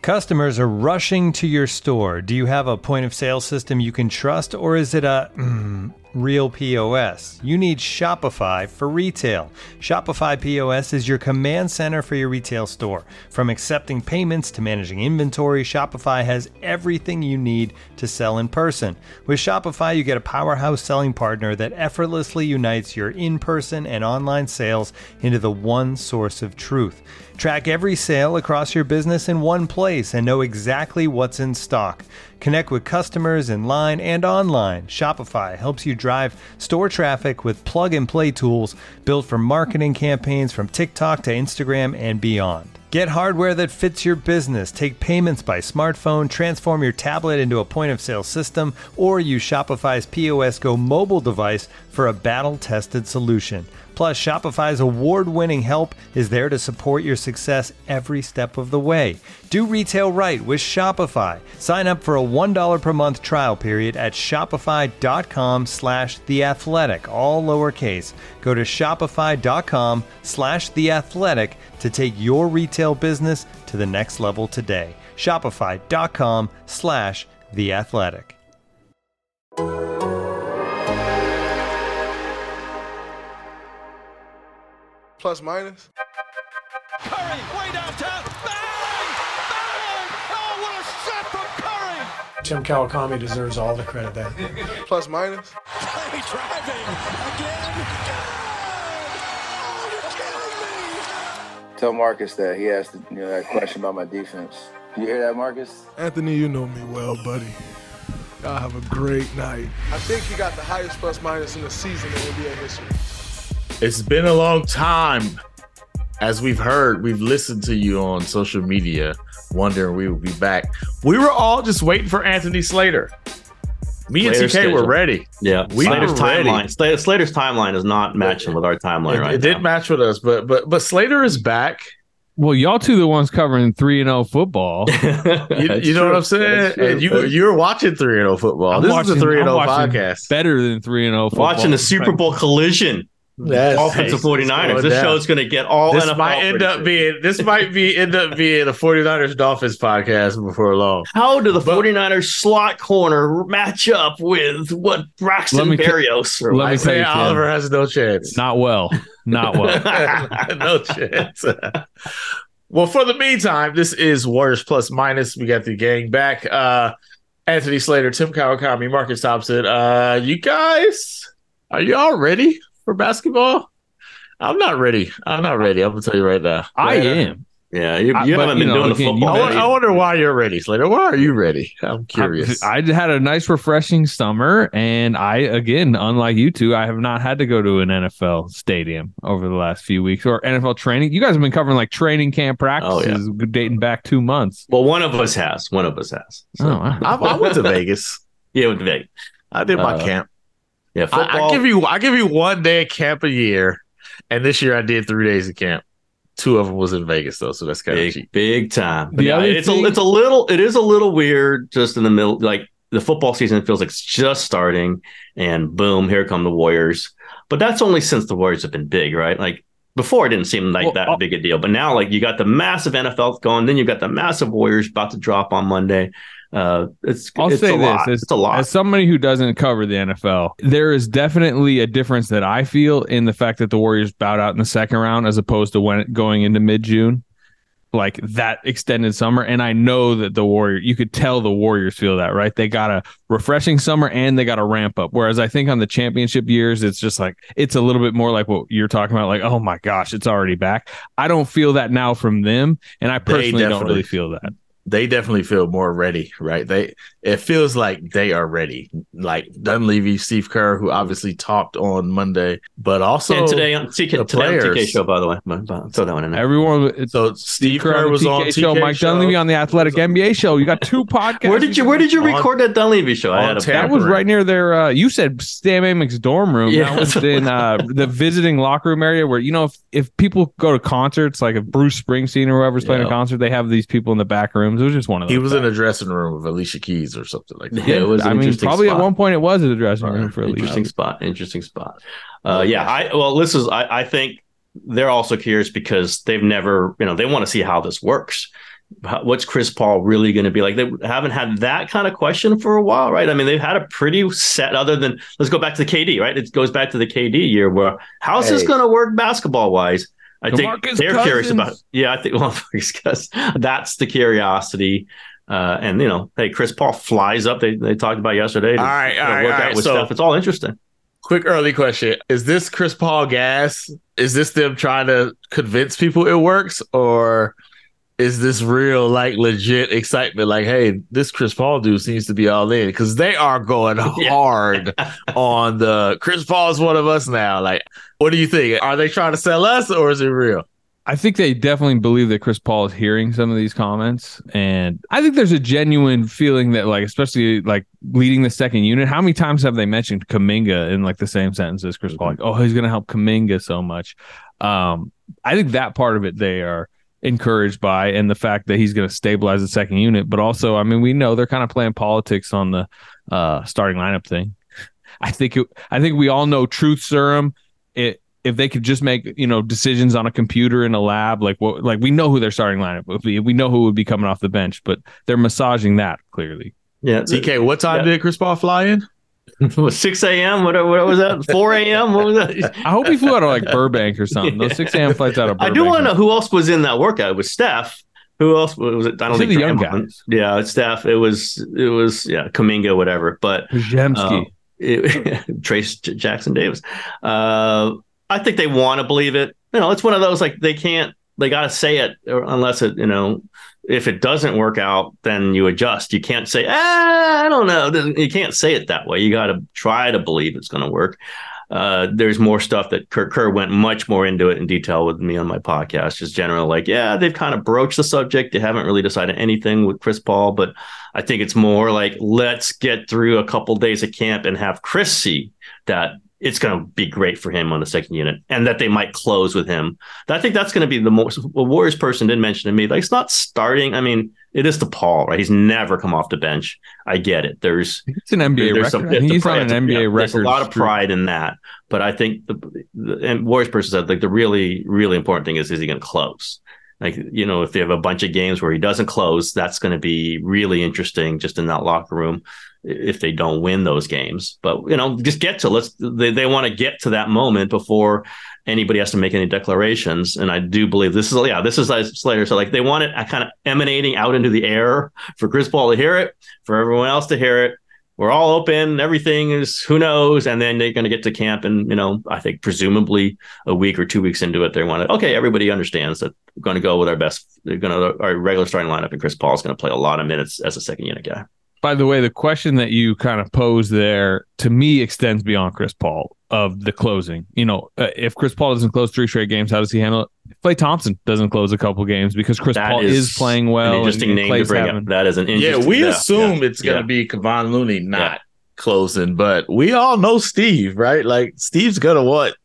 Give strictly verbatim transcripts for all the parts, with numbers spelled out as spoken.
Customers are rushing to your store. Do you have a point of sale system you can trust, or is it a mm, real P O S? You need Shopify for retail. Shopify P O S is your command center for your retail store. From accepting payments to managing inventory, Shopify has everything you need to sell in person. With Shopify, you get a powerhouse selling partner that effortlessly unites your in-person and online sales into the one source of truth. Track every sale across your business in one place and know exactly what's in stock. Connect with customers in line and online. Shopify helps you drive store traffic with plug-and-play tools built for marketing campaigns from TikTok to Instagram and beyond. Get hardware that fits your business. Take payments by smartphone, transform your tablet into a point-of-sale system, or use Shopify's P O S Go mobile device for a battle-tested solution. Plus, Shopify's award-winning help is there to support your success every step of the way. Do retail right with Shopify. Sign up for a one dollar per month trial period at shopify.com slash theathletic, all lowercase. Go to shopify.com slash theathletic to take your retail business to the next level today. Shopify.com slash theathletic. Plus minus. Curry, way downtown. Bang! Bang! Oh, what a shot from Curry! Tim Kawakami deserves all the credit there. Plus minus. Curry driving again. Oh, you're killing me! Tell Marcus that he asked you know, that question about my defense. You hear that, Marcus? Anthony, you know me well, buddy. Y'all have a great night. I think he got the highest plus minus in the season in N B A history. It's been a long time. As we've heard, we've listened to you on social media, wondering we would be back. We were all just waiting for Anthony Slater. Me Slater's and T K schedule. were ready. Yeah, we Slater's were ready. timeline. Slater, Slater's timeline is not matching with our timeline It, right it now. didn't match with us, but but but Slater is back. Well, y'all two the ones covering three and oh football. You, you know what I'm saying? And you you were watching three and oh football. I'm this watching, is the three and oh I'm watching podcast. Better than three and oh football. Watching the Super Bowl collision. Yes, Offensive forty-niners. This show is going to get all this N F L might end up being this might be end up being a forty-niners Dolphins podcast before long. How do the but, forty-niners slot corner match up with what Braxton Berrios or let me say Oliver has no chance. Not well. Not well. No chance. Well, for the meantime, this is Warriors Plus Minus. We got the gang back. Uh, Anthony Slater, Tim Kawakami, Marcus Thompson. Uh, you guys, are you all ready for basketball? I'm not ready. I'm not ready. I'm gonna tell you right now. I am. Yeah, you, you I, haven't but, been you know, doing again, the football. I, wonder, I wonder why you're ready, Slater. Why are you ready? I'm curious. I, I had a nice, refreshing summer, and I, again, unlike you two, I have not had to go to an N F L stadium over the last few weeks or N F L training. You guys have been covering like training camp practices oh, yeah. dating back two months. Well, one of us has. One of us has. So. Oh, I, I went to Vegas. Yeah, went to Vegas. I did my uh, camp. Yeah, football. I, I give you. I give you one day of camp a year, and this year I did three days of camp. Two of them was in Vegas though, so that's kind big, of cheap. Big time. But the yeah, other it's thing- a it's a little it is a little weird just in the middle. Like the football season feels like it's just starting, and boom, here come the Warriors. But that's only since the Warriors have been big, right? Like before, it didn't seem like well, that I'll, big a deal. But now, like you got the massive N F L going, then you got the massive Warriors about to drop on Monday. Uh, it's I'll it's say a this: lot. as, it's a lot. As somebody who doesn't cover the N F L, there is definitely a difference that I feel in the fact that the Warriors bowed out in the second round as opposed to when going into mid-June, like that extended summer. And I know that the Warriors, you could tell the Warriors feel that, right? They got a refreshing summer and they got a ramp up. Whereas I think on the championship years, it's just like it's a little bit more like what you're talking about, like, oh my gosh, it's already back. I don't feel that now from them, and I personally don't really feel that. They definitely feel more ready, right? They it feels like they are ready. Like Dunleavy, Steve Kerr, who obviously talked on Monday, but also and today on T K, the today on T K players. show, by the way. Throw that one in there. Everyone, so Steve Kerr was on T K show, Mike show. Dunleavy on the Athletic N B A show. You got two podcasts. Where did you Where did you record that Dunleavy show? I had a, that was right near their. Uh, you said Stan Amick's dorm room. Yeah, that was in uh, the visiting locker room area where, you know, if, if people go to concerts, like if Bruce Springsteen or whoever's playing Yeah. a concert, they have these people in the back rooms. It was just one of those. He was guys. in a dressing room with Alicia Keys or something like that. Yeah, it was an I mean, interesting probably spot. at one point it was at the dressing room for Alicia. Interesting spot. Interesting spot. Uh, yeah. I well, this is. I, I think they're also curious because they've never, you know, they want to see how this works. What's Chris Paul really going to be like? They haven't had that kind of question for a while, right? I mean, they've had a pretty set, other than, let's go back to the K D, right? It goes back to the K D year where how's hey. this going to work basketball wise? I think DeMarcus they're Cousins. curious about it. Yeah, I think, well, because that's the curiosity. Uh, and, you know, hey, Chris Paul flies up. They they talked about yesterday. To, all right, all right, work all out right. with So, stuff. It's all interesting. Quick early question. Is this Chris Paul gas? Is this them trying to convince people it works? Or is this real, like, legit excitement? Like, hey, this Chris Paul dude seems to be all in, because they are going hard on the Chris Paul is one of us now. Like, what do you think? Are they trying to sell us, or is it real? I think they definitely believe that Chris Paul is hearing some of these comments. And I think there's a genuine feeling that, like, especially like leading the second unit, how many times have they mentioned Kuminga in like the same sentence as Chris Paul? Like, oh, he's going to help Kuminga so much. Um, I think that part of it they are encouraged by, and the fact that he's going to stabilize the second unit. But also, I mean, we know they're kind of playing politics on the uh, starting lineup thing. I think it, I think we all know truth serum. It, if they could just make, you know, decisions on a computer in a lab, like what, like we know who their starting lineup would be. We know who would be coming off the bench, but they're massaging that clearly. Yeah. T K, what time yeah. did Chris Paul fly in? six a.m. What, what was that? four a.m. What was that? I hope he flew out of like Burbank or something. Those six a.m. flights out of Burbank. I do want to know who else was in that workout. It was Steph. Who else was it? I don't think the young guys. Yeah, it's Steph. It was it was yeah, Kuminga, whatever. But Zemski. Uh, it, Trace Jackson Davis. Uh, I think they want to believe it. You know, it's one of those, like, they can't, they got to say it unless it, you know, if it doesn't work out, then you adjust. You can't say, ah, I don't know. You can't say it that way. You got to try to believe it's going to work. Uh, there's more stuff that Kerr, Kerr went much more into it in detail with me on my podcast. Just general, like, yeah, they've kind of broached the subject. They haven't really decided anything with Chris Paul, but I think it's more like, let's get through a couple days of camp and have Chris see that it's going to be great for him on the second unit, and that they might close with him. I think that's going to be the most. A Warriors person did mention to me, like, it's not starting. I mean, it is to Paul, right? He's never come off the bench. I get it. There's it's an N B A record. Some, he's on an N B A yeah, record. There's a lot of pride in that, but I think the, the and Warriors person said, like, the really, really important thing is, is he going to close? Like, you know, if they have a bunch of games where he doesn't close, that's going to be really interesting just in that locker room if they don't win those games. But, you know, just get to let's they, they want to get to that moment before anybody has to make any declarations. And I do believe this is, yeah, this is like Slater. So, like, they want it kind of emanating out into the air for Chris Paul to hear it, for everyone else to hear it. We're all open. Everything is, who knows? And then they're going to get to camp. And, you know, I think presumably a week or two weeks into it, they want to, okay, everybody understands that we're going to go with our best. They're going to, our regular starting lineup, and Chris Paul is going to play a lot of minutes as a second unit guy. By the way, the question that you kind of posed there, to me, extends beyond Chris Paul of the closing. You know, uh, if Chris Paul doesn't close three straight games, how does he handle it? If Klay Thompson doesn't close a couple games, because Chris that Paul is, is playing well. An interesting and, name and to bring having, up. That is an interesting. Yeah, we yeah, assume yeah, it's going to yeah. be Kevon Looney not yeah. closing, but we all know Steve, right? Like, Steve's going to want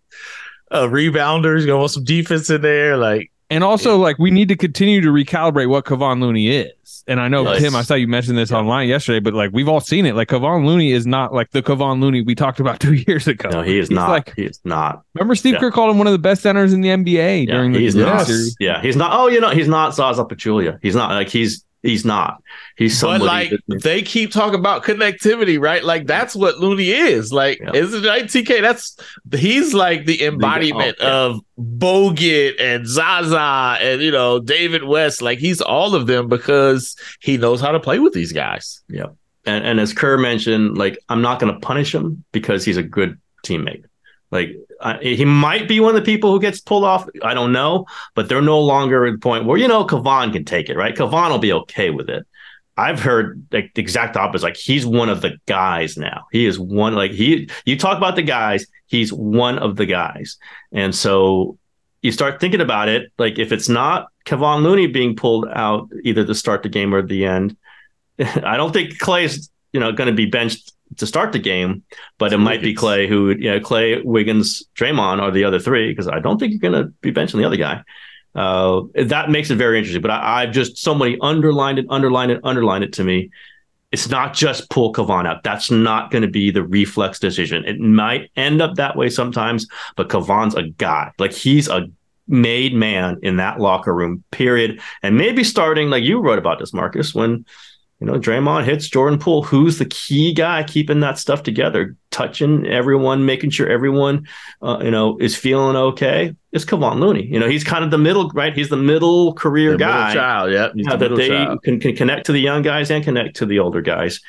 a rebounder. He's going to want some defense in there. Like, and also, like, we need to continue to recalibrate what Kevon Looney is. And I know, yes. Tim, I saw you mention this yeah. online yesterday, but, like, we've all seen it. Like, Kevon Looney is not like the Kevon Looney we talked about two years ago. No, he is he's not. Like, he is not. Remember, Steve yeah. Kerr called him one of the best centers in the N B A yeah, during the he's not. series. Yeah, he's not. Oh, you know, he's not Zaza Pachulia. He's not. Like, he's he's not. He's somebody. But, like, that, they keep talking about connectivity, right? Like, that's what Looney is. Like, yeah. isn't it right, T K? That's he's like the embodiment oh, yeah. of Bogut and Zaza and, you know, David West. Like, he's all of them because he knows how to play with these guys. Yeah. And and as Kerr mentioned, like, I'm not going to punish him because he's a good teammate. Like, I, he might be one of the people who gets pulled off. I don't know, but they're no longer at the point where, you know, Kevon can take it, right? Kevon will be okay with it. I've heard, like, the exact opposite. Like, he's one of the guys now. He is one, like, he, you talk about the guys, he's one of the guys. And so you start thinking about it. Like, if it's not Kevon Looney being pulled out either to start the game or at the end, I don't think Klay's, you know, going to be benched to start the game, but it might be Klay who, you know, Klay, Wiggins, Draymond are the other three, because I don't think you're going to be benching the other guy. Uh, that makes it very interesting. But I, I've just somebody underlined it, underlined it, underlined it to me. It's not just pull Kevon out. That's not going to be the reflex decision. It might end up that way sometimes, but Kevon's a guy. Like, he's a made man in that locker room, period. And maybe starting, like you wrote about this, Marcus, when, you know, Draymond hits Jordan Poole, who's the key guy keeping that stuff together, touching everyone, making sure everyone, uh, you know, is feeling okay. It's Kevon Looney. You know, he's kind of the middle, right? He's the middle career the guy. Middle child, yep. Yeah, that they can, can connect to the young guys and connect to the older guys.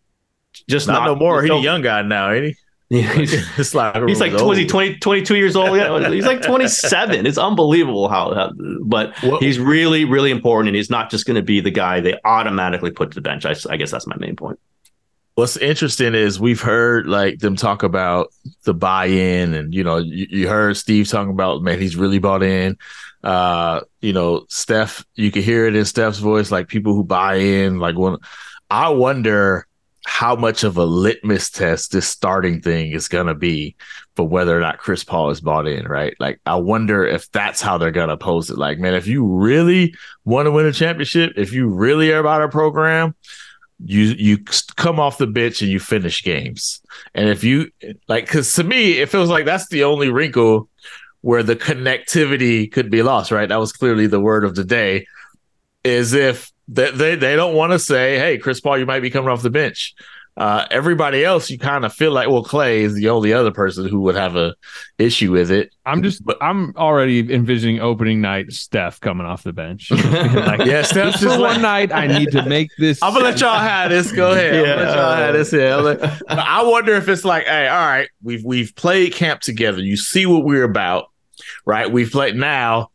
Just not, not no more. He's so, a young guy now, ain't he? Yeah, he's, it's like he's like was he twenty, twenty-two years old? Yeah, he's like twenty-seven. It's unbelievable how, how but what, he's really, really important, and he's not just going to be the guy they automatically put to the bench. I, I guess that's my main point. What's interesting is we've heard like them talk about the buy-in, and you know, you, you heard Steve talking about, man, he's really bought in. Uh, you know, Steph, you can hear it in Steph's voice, like people who buy in. Like when I wonder how much of a litmus test this starting thing is going to be for whether or not Chris Paul is bought in, right? Like, I wonder if that's how they're going to pose it. Like, man, if you really want to win a championship, if you really are about a program, you you come off the bench and you finish games. And if you, like, because to me, it feels like that's the only wrinkle where the connectivity could be lost, right? That was clearly the word of the day, is if They, they they don't want to say, hey, Chris Paul, you might be coming off the bench. Uh, everybody else, you kind of feel like, well, Clay is the only other person who would have a issue with it. I'm just, but, I'm already envisioning opening night Steph coming off the bench. Like, yeah, Steph just for like, one night, I need to make this. I'm gonna let y'all have this. Go ahead. Yeah. I'm gonna let y'all have this here. Let, but I wonder if it's like, hey, all right, we've we've played camp together. You see what we're about, right? We've played. Now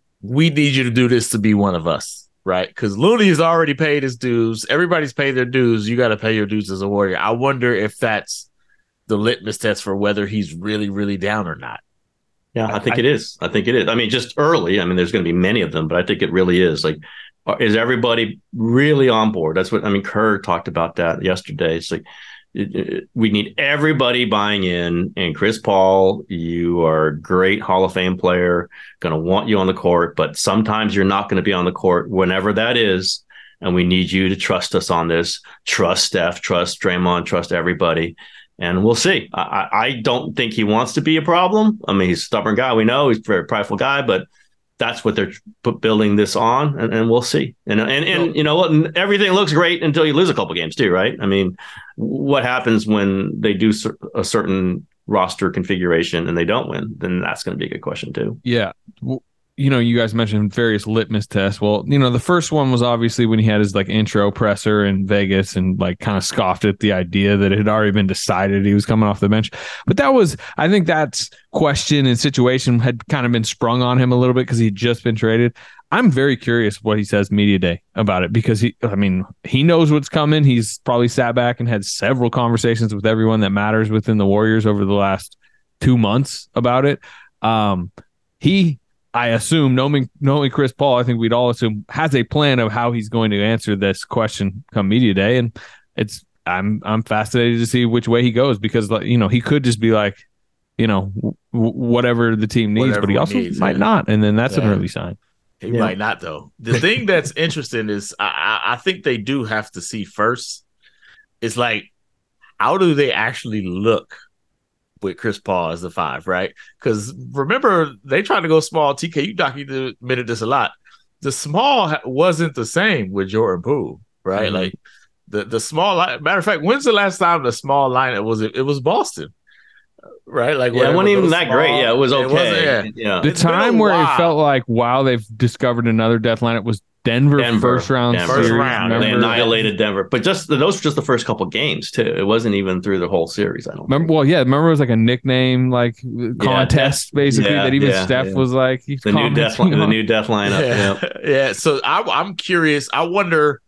we need you to do this to be one of us. Right, because Looney has already paid his dues. Everybody's paid their dues. You got to pay your dues as a Warrior. I wonder if that's the litmus test for whether he's really, really down or not. Yeah, I think I, it is. I think it is. I mean, just early. I mean, there's going to be many of them, but I think it really is. Like, is everybody really on board? That's what I mean. Kerr talked about that yesterday. It's like it, it, we need everybody buying in. And Chris Paul, you are a great Hall of Fame player. Going to want you on the court, but sometimes you're not going to be on the court whenever that is. And we need you to trust us on this. Trust Steph, trust Draymond, trust everybody. And we'll see. I, I don't think he wants to be a problem. I mean, he's a stubborn guy. We know he's a very prideful guy, but that's what they're building this on. And, and we'll see. And, and, and you know what? Everything looks great until you lose a couple games too, right? I mean, what happens when they do a certain roster configuration and they don't win? Then that's going to be a good question too. Yeah. You know, you guys mentioned various litmus tests. Well, you know, the first one was obviously when he had his like intro presser in Vegas and like kind of scoffed at the idea that it had already been decided he was coming off the bench. But that was, I think that's question and situation had kind of been sprung on him a little bit because he'd just been traded. I'm very curious what he says media day about it because he, I mean, he knows what's coming. He's probably sat back and had several conversations with everyone that matters within the Warriors over the last two months about it. Um, he, I assume, knowing, knowing Chris Paul, I think we'd all assume has a plan of how he's going to answer this question come media day. And it's, I'm, I'm fascinated to see which way he goes because, you know, he could just be like, you know, w- whatever the team needs, whatever but he also needs, might yeah. not. And then that's yeah. an early sign. He yeah. might not, though. The thing that's interesting is I, I think they do have to see first. It's like, how do they actually look with Chris Paul as the five, right? Because remember, they tried to go small. T K, you documented this a lot. The small wasn't the same with Jordan Poole, right? Mm-hmm. Like the the small line. Matter of fact, when's the last time the small lineup was it? It was Boston. Right, like yeah, it wasn't even that small, great. Yeah, it was okay. It yeah. yeah. The it's time where it felt like, wow, they've discovered another death lineup was Denver, Denver first round, Denver. series. First round. They annihilated Denver, but just those were just the first couple games too. It wasn't even through the whole series. I don't remember. Well, yeah, remember it was like a nickname, like contest, yeah, basically. Yeah, that even yeah, Steph yeah. was like the new death, the new death lineup. Yeah, yeah. yeah. So I, I'm curious. I wonder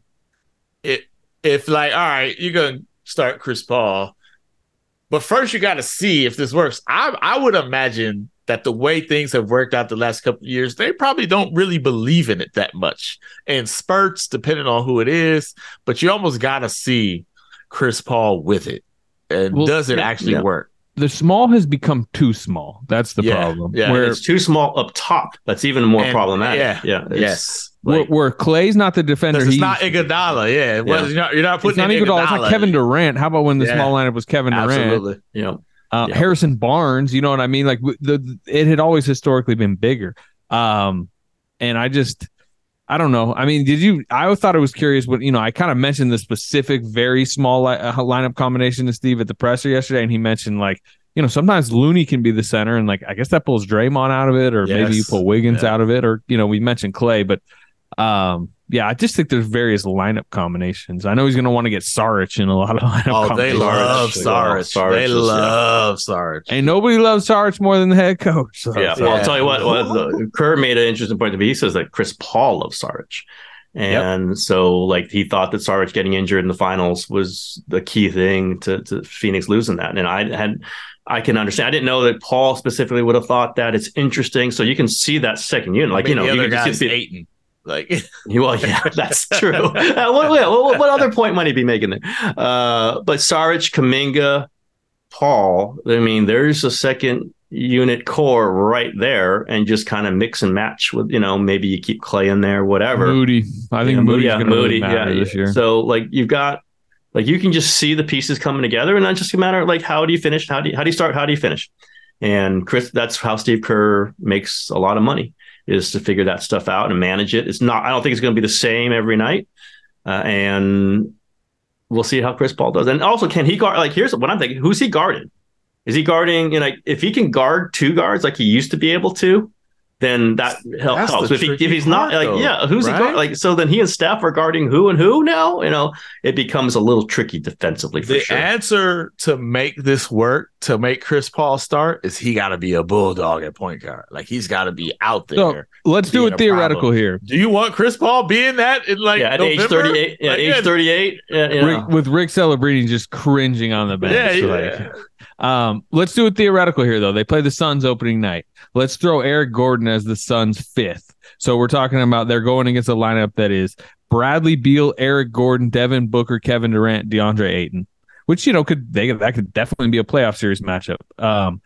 if, if like, all right, you're gonna start Chris Paul. But first, you got to see if this works. I I would imagine that the way things have worked out the last couple of years, they probably don't really believe in it that much. And spurts, depending on who it is, but you almost got to see Chris Paul with it. And well, does it yeah, actually yeah. work? The small has become too small. That's the yeah, problem. Yeah, where it's too small up top. That's even more and, problematic. Yeah, yeah yes. Where, like, where Clay's not the defender. It's he's not Iguodala. Yeah, it was, yeah. You're, not, you're not putting it's not in Iguodala. Iguodala. It's not Kevin Durant. How about when the yeah. small lineup was Kevin Durant? Absolutely. Yeah. Uh, Yeah. Harrison Barnes, you know what I mean? Like the it had always historically been bigger. Um, and I just I don't know. I mean, did you? I thought it was curious. What you know, I kind of mentioned the specific, very small li- uh, lineup combination to Steve at the presser yesterday, and he mentioned like you know sometimes Looney can be the center, and like I guess that pulls Draymond out of it, or Yes. maybe you pull Wiggins Yeah. out of it, or you know we mentioned Clay, but um, yeah, I just think there's various lineup combinations. I know he's going to want to get Saric in a lot of lineup. Oh, they combinations. love Saric. Saric. Saric They is, yeah. love Saric. And nobody loves Saric more than the head coach. So. Yeah, well, I'll tell you what. what the, Kerr made an interesting point to me. He says that Chris Paul loves Saric, and so like he thought that Saric getting injured in the finals was the key thing to, to Phoenix losing that. And I had, I can understand. I didn't know that Paul specifically would have thought that. It's interesting. So you can see that second unit, like I mean, you know, the you other can guy's see the, Ayton. Like, well, yeah, that's true. uh, what, what, what other point might he be making there? Uh, but Saric, Kuminga, Paul. I mean, there's a second unit core right there, and just kind of mix and match with, you know, maybe you keep Clay in there, whatever. Moody. I think Yeah, Moody's yeah, going to Moody, really matter yeah, this year. So like you've got, like you can just see the pieces coming together, and that's just a matter of like how do you finish? How do you how do you start? How do you finish? And Chris, that's how Steve Kerr makes a lot of money, is to figure that stuff out and manage it. It's not, I don't think it's going to be the same every night. Uh, and we'll see how Chris Paul does. And also, can he guard? Like, here's what I'm thinking. Who's he guarding? Is he guarding, you know, if he can guard two guards like he used to be able to, then that hel- That's helps. the If, he, tricky if he's not, part, like, though, yeah, who's right? he guarding? Like, so then he and Steph are guarding who and who now? You know, it becomes a little tricky defensively for the sure. answer to make this work, to make Chris Paul start, is he got to be a bulldog at point guard. Like, he's got to be out there. So let's do being it a theoretical problem. here. Do you want Chris Paul being that in like yeah, at November? age thirty-eight, yeah, Like, age thirty-eight, yeah, you know. Rick, with Rick Celebrini just cringing on the bench. Yeah, yeah. Like, um, let's do it theoretical here, though. They play the Suns opening night. Let's throw Eric Gordon as the Suns' fifth. So we're talking about they're going against a lineup that is Bradley Beal, Eric Gordon, Devin Booker, Kevin Durant, DeAndre Ayton, which you know could they that could definitely be a playoff series matchup. Um,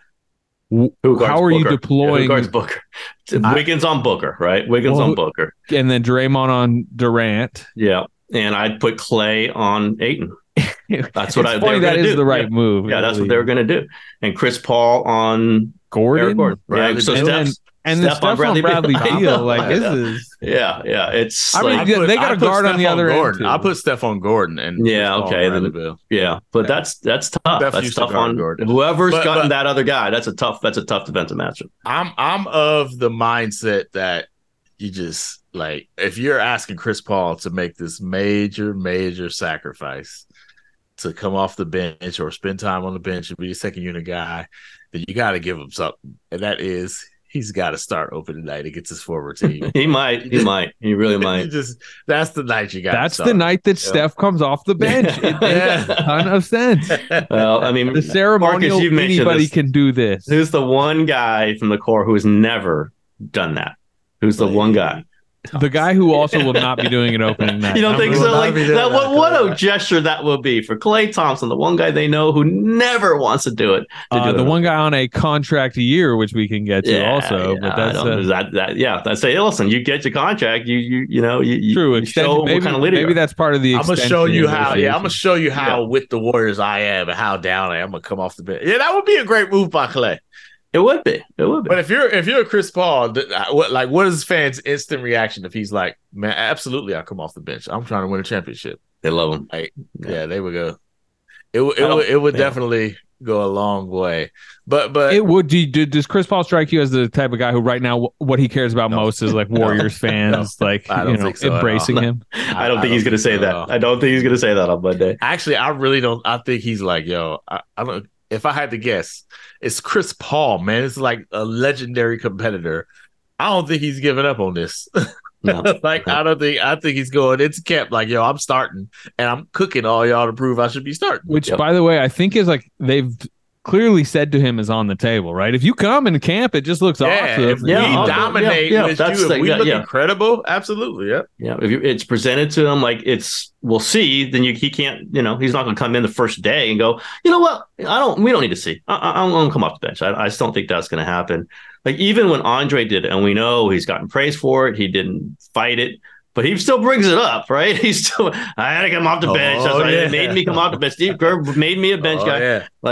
w- Who guards how are you Booker? Yeah, deploying who guards Booker? Wiggins on Booker, right? Wiggins Well, on Booker. and then Draymond on Durant? Yeah. And I'd put Clay on Ayton. That's what It's I funny, they were that gonna is do. the right yeah. move. Yeah, that's really. what they were going to do. And Chris Paul on Gordon. Eric Gordon. Bradley Yeah, so and then, Steph's, and then Steph Steph on Bradley on Bradley Beal. Beal. Like this Yeah. is. yeah, yeah. It's I mean, like, yeah, they got I a put guard on Steph the other Gordon. end, too. I put Steph on Gordon and Yeah, Chris Paul okay, on Bradley then- Beal. yeah, but that's that's tough. Steph that's used to tough guard on Gordon. whoever's But- gotten but- that other guy. That's a tough. That's a tough defensive matchup. I'm I'm of the mindset that you just like, if you're asking Chris Paul to make this major, major sacrifice to come off the bench or spend time on the bench and be a second unit guy, then you got to give him something, and that is he's got to start opening night against his former team. He might. He might. He really You might. just that's the night you got. That's the night that Steph comes off the bench. It makes a ton of sense. Well, I mean, The ceremonial, Marcus, you've mentioned anybody this. can do this. Who's the one guy from the core who has never done that? Who's the one guy? The guy who also will not be doing an opening night. You don't I'm think really- so? Like be doing that, what, that, what a Clay. gesture that will be for Klay Thompson, the one guy they know who never wants to do it. to Uh, do the it. one guy on a contract a year, which we can get to Yeah, also, yeah, but I that's don't- uh, is that, that yeah. That's say, hey, listen, you get your contract, you you you know, you, you true. you Extension, show maybe, what kind of leader. you maybe are. that's part of the. I'm gonna extension show you how. Yeah, I'm negotiation. gonna show you how Yeah. with the Warriors I am and how down I am. I'm gonna come off the bench. Yeah, that would be a great move by Clay. It would be. It would be. But if you're if you're a Chris Paul, th- uh, what like what is fans' instant reaction if he's like, man, absolutely, I'll come off the bench. I'm trying to win a championship. They love him. Like, Yeah. yeah, they would go. It would it I don't- would it would yeah. definitely go a long way. But but It would. Do, you- do, does Chris Paul strike you as the type of guy who, right now, what he cares about No. most is like Warriors fans, like I don't you know, think so at embracing all. him? I don't I think he's don't going to say think so at all. that. I don't think he's going to say that on Monday. actually, I really don't. I think he's like, yo, I, I don't. If I had to guess, it's Chris Paul, man. It's like a legendary competitor. I don't think he's giving up on this. No. like I don't think I think he's going into camp like, yo, I'm starting and I'm cooking all y'all to prove I should be starting. Which, Yep. by the way, I think is like they've clearly said to him is on the table, right? If you come in camp, it just looks Yeah, awesome. if we Yeah, I'll go- dominate yeah, yeah, with that's you, if the- we yeah, look yeah. incredible, absolutely, yeah. Yeah, if you, it's presented to him like it's, we'll see. Then you, he can't, you know, he's not going to come in the first day and go, you know what, I don't, we don't need to see. I, I, I'm going to come off the bench. I, I just don't think that's going to happen. Like even when Andre did it, and we know he's gotten praise for it, he didn't fight it, but he still brings it up, right? He's still, I had to come off the bench. That's Oh, why yeah. it made me come off the bench. Steve Kerr made me a bench Oh, guy. yeah. Like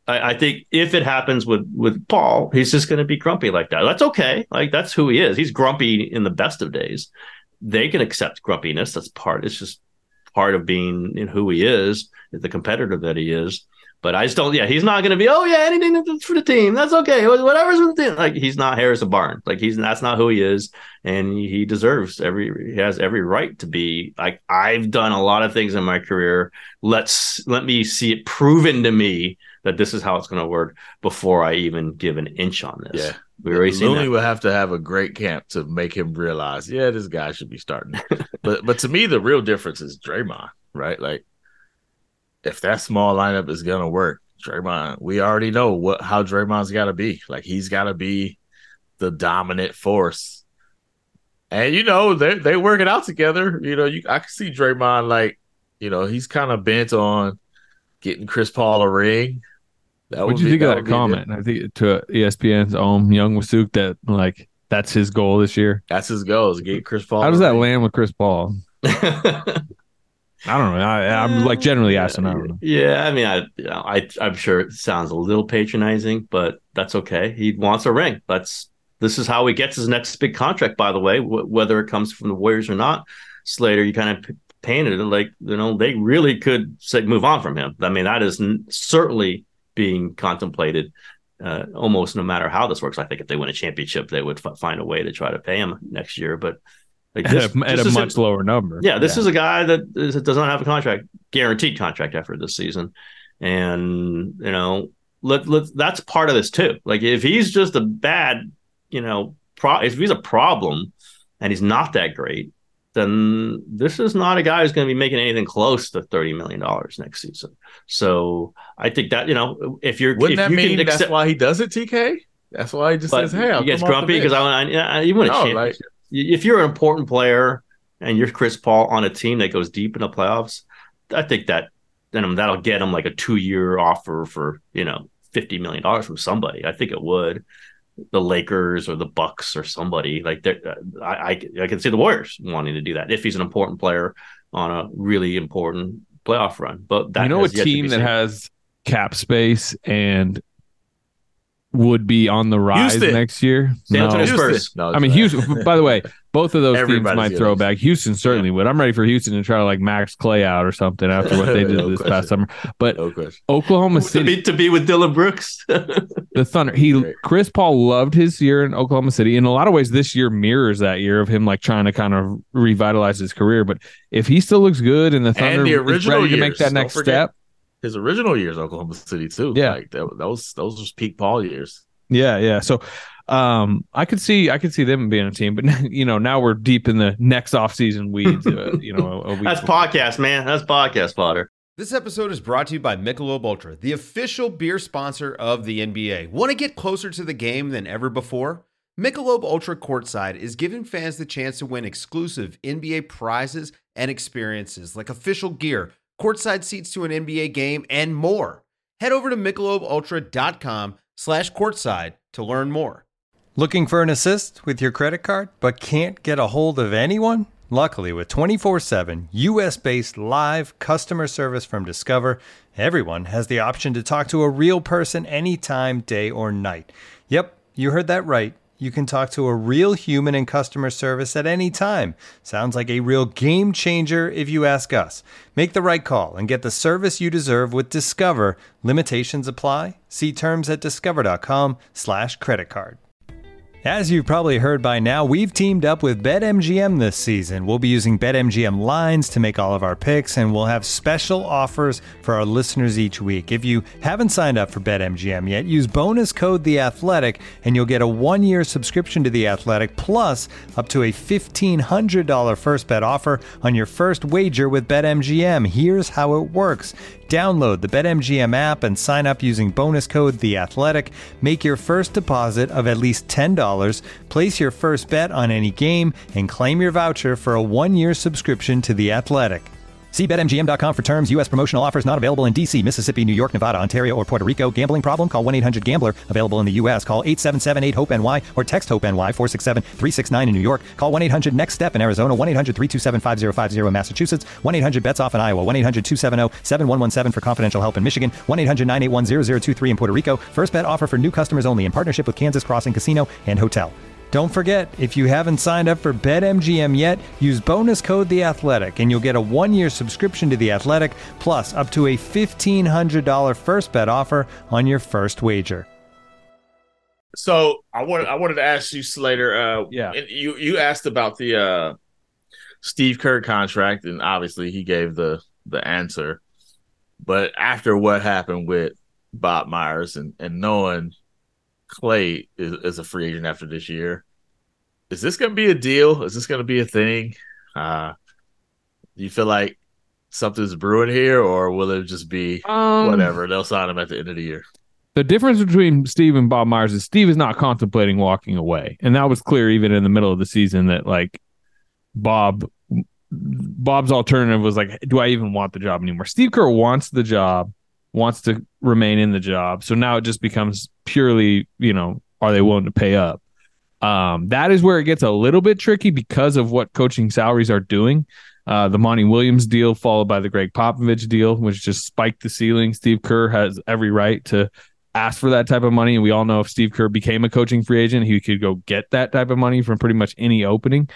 I, I think if it happens with with Paul, he's just going to be grumpy like that. That's okay. Like that's who he is. He's grumpy in the best of days. They can accept grumpiness. That's part. It's just part of being in who he is, the competitor that he is. But I just don't. Yeah, he's not going to be. Oh yeah, anything for the team. That's okay. Whatever's for the team. Like he's not Harrison Barnes. Like he's that's not who he is, and he deserves every. He has every right to be. Like I've done a lot of things in my career. Let's let me see it proven to me that this is how it's going to work before I even give an inch on this. Yeah, we already seen Looney that. would have to have a great camp to make him realize, yeah, this guy should be starting. but but to me, the real difference is Draymond, right? Like. If that small lineup is gonna work, Draymond, we already know what how Draymond's got to be. Like he's got to be the dominant force, and you know they they work it out together. You know, you I can see Draymond like, you know, he's kind of bent on getting Chris Paul a ring. What do you think of that comment? I think to E S P N's own Young Wasuk that like that's his goal this year. That's his goal is get Chris Paul. How does that ring. land with Chris Paul? I don't know. I, I'm like generally asking. I don't know. Yeah, I mean, I, you know, I, I'm sure it sounds a little patronizing, but that's okay. He wants a ring. That's this is how he gets his next big contract. By the way, w- whether it comes from the Warriors or not, Slater, you kind of p- painted it like you know they really could say move on from him. I mean, that is n- certainly being contemplated. Uh, almost no matter how this works. I think if they win a championship, they would f- find a way to try to pay him next year, but. Like this, at a, at this a much a, lower number. Yeah, this yeah. is a guy that is, does not have a contract, guaranteed contract after this season, and you know, let let that's part of this too. Like if he's just a bad, you know, pro, if he's a problem, and he's not that great, then this is not a guy who's going to be making anything close to thirty million dollars next season. So I think that you know, if you're, wouldn't if that you mean can accept, that's why he does it, T K? That's why he just but says, "Hey, I'll he gets come off the grumpy because bench." I, I, I you win a No, championship. like, If you're an important player and you're Chris Paul on a team that goes deep in the playoffs, I think that then that'll get him like a two-year offer for you know fifty million dollars from somebody. I think it would, the Lakers or the Bucks or somebody like that. I, I I can see the Warriors wanting to do that if he's an important player on a really important playoff run. But that you know a has yet to team be that seen. has cap space and would be on the rise Houston. next year. San Antonio No. Spurs. No, I mean, Houston. By the way, both of those teams Everybody's might gonna throw lose. back. Houston certainly Yeah. would. I'm ready for Houston to try to like max Clay out or something after what they did No this question. past summer. But no question. Oklahoma to City, be to be with Dylan Brooks. the Thunder. He Great. Chris Paul loved his year in Oklahoma City. In a lot of ways, this year mirrors that year of him like trying to kind of revitalize his career. But if he still looks good and the Thunder the is original ready to make years, that don't next forget. step, His original years, Oklahoma City too. Yeah. like that, those those was peak Paul years. yeah, yeah. So. Um, I could see, I could see them being a team, but you know, now we're deep in the next offseason weeds. Uh, you know, a, a week That's before. podcast, man. That's podcast fodder. This episode is brought to you by Michelob Ultra, the official beer sponsor of the N B A. Want to get closer to the game than ever before? Michelob Ultra Courtside is giving fans the chance to win exclusive N B A prizes and experiences like official gear, courtside seats to an N B A game, and more. Head over to michelobultra.com slash courtside to learn more. Looking for an assist with your credit card, but can't get a hold of anyone? Luckily, with twenty-four seven U S-based live customer service from Discover, everyone has the option to talk to a real person anytime, day or night. Yep, you heard that right. You can talk to a real human in customer service at any time. Sounds like a real game changer if you ask us. Make the right call and get the service you deserve with Discover. Limitations apply. See terms at discover.com slash credit card. As you've probably heard by now, we've teamed up with BetMGM this season. We'll be using BetMGM lines to make all of our picks, and we'll have special offers for our listeners each week. If you haven't signed up for BetMGM yet, use bonus code The Athletic, and you'll get a one-year subscription to The Athletic, plus up to a fifteen hundred dollars first bet offer on your first wager with BetMGM. Here's how it works. Download the BetMGM app and sign up using bonus code The Athletic. Make your first deposit of at least ten dollars, place your first bet on any game, and claim your voucher for a one-year subscription to The Athletic. See Bet M G M dot com for terms. U S promotional offers not available in D C, Mississippi, New York, Nevada, Ontario, or Puerto Rico. Gambling problem? Call one eight hundred gambler. Available in the U S. Call eight seven seven eight hope N Y or text HOPE-NY four six seven three six nine in New York. Call one eight hundred next step in Arizona. one eight hundred three two seven five zero five zero in Massachusetts. one eight hundred bets off in Iowa. one eight hundred two seven zero seven one one seven for confidential help in Michigan. one eight hundred nine eight one zero zero two three in Puerto Rico. First bet offer for new customers only in partnership with Kansas Crossing Casino and Hotel. Don't forget, if you haven't signed up for BetMGM yet, use bonus code The Athletic, and you'll get a one-year subscription to The Athletic, plus up to a fifteen hundred dollars first bet offer on your first wager. So I wanted I wanted to ask you, Slater. Uh, yeah, you you asked about the uh, Steve Kerr contract, and obviously he gave the the answer. But after what happened with Bob Myers and, and knowing Clay is, is a free agent after this year, is this going to be a deal? Is this going to be a thing? Uh, do you feel like something's brewing here, or will it just be um, whatever? They'll sign him at the end of the year. The difference between Steve and Bob Myers is Steve is not contemplating walking away, and that was clear even in the middle of the season that like Bob. Bob's alternative was like, do I even want the job anymore? Steve Kerr wants the job, wants to remain in the job. So now it just becomes purely, you know, are they willing to pay up? Um, that is where it gets a little bit tricky because of what coaching salaries are doing. Uh, the Monty Williams deal followed by the Greg Popovich deal, which just spiked the ceiling. Steve Kerr has every right to ask for that type of money. And we all know if Steve Kerr became a coaching free agent, he could go get that type of money from pretty much any opening.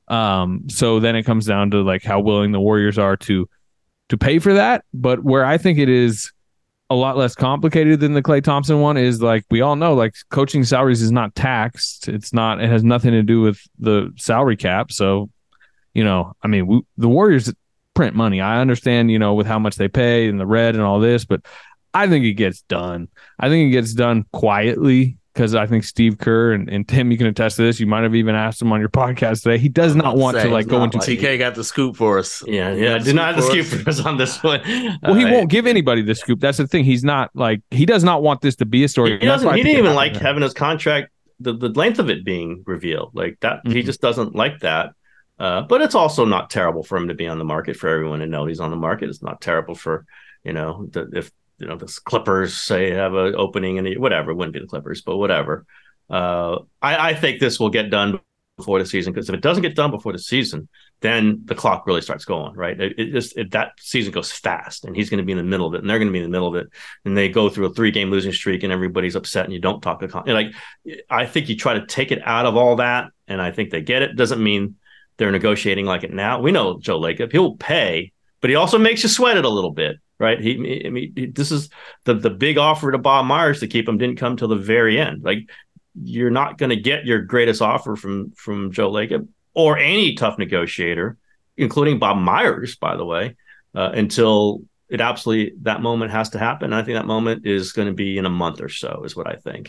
Um, so then it comes down to like how willing the Warriors are to to pay for that. But where I think it is a lot less complicated than the Klay Thompson one is like we all know, like coaching salaries is not taxed. It's not. It has nothing to do with the salary cap. So, you know, I mean, we, the Warriors print money. I understand, you know, with how much they pay and the red and all this, but I think it gets done. I think it gets done quietly. Because I think Steve Kerr and, and Tim, you can attest to this. You might have even asked him on your podcast today. He does not want to like go into. T K got the scoop for us. Yeah, yeah. Do not have the scoop for us on this one. Well, he uh, won't give anybody the scoop. That's the thing. He's not like he does not want this to be a story. He doesn't. He didn't even like having his contract, the, the length of it being revealed like that. Mm-hmm. He just doesn't like that. Uh, but it's also not terrible for him to be on the market for everyone to know he's on the market. It's not terrible for you know the, if you know the Clippers say have an opening and whatever. It wouldn't be the Clippers, but whatever. Uh, I, I think this will get done before the season because if it doesn't get done before the season, then the clock really starts going, right? It, it just it, that season goes fast, and he's going to be in the middle of it, and they're going to be in the middle of it, and they go through a three-game losing streak, and everybody's upset, and you don't talk to con- like. I think you try to take it out of all that, and I think they get it. Doesn't mean they're negotiating like it now. We know Joe Lacob; he'll pay, but he also makes you sweat it a little bit. Right. He, I mean, this is the, the big offer to Bob Myers to keep him didn't come till the very end. Like, you're not going to get your greatest offer from, from Joe Lacob or any tough negotiator, including Bob Myers, by the way, uh, until it absolutely that moment has to happen. And I think that moment is going to be in a month or so is what I think.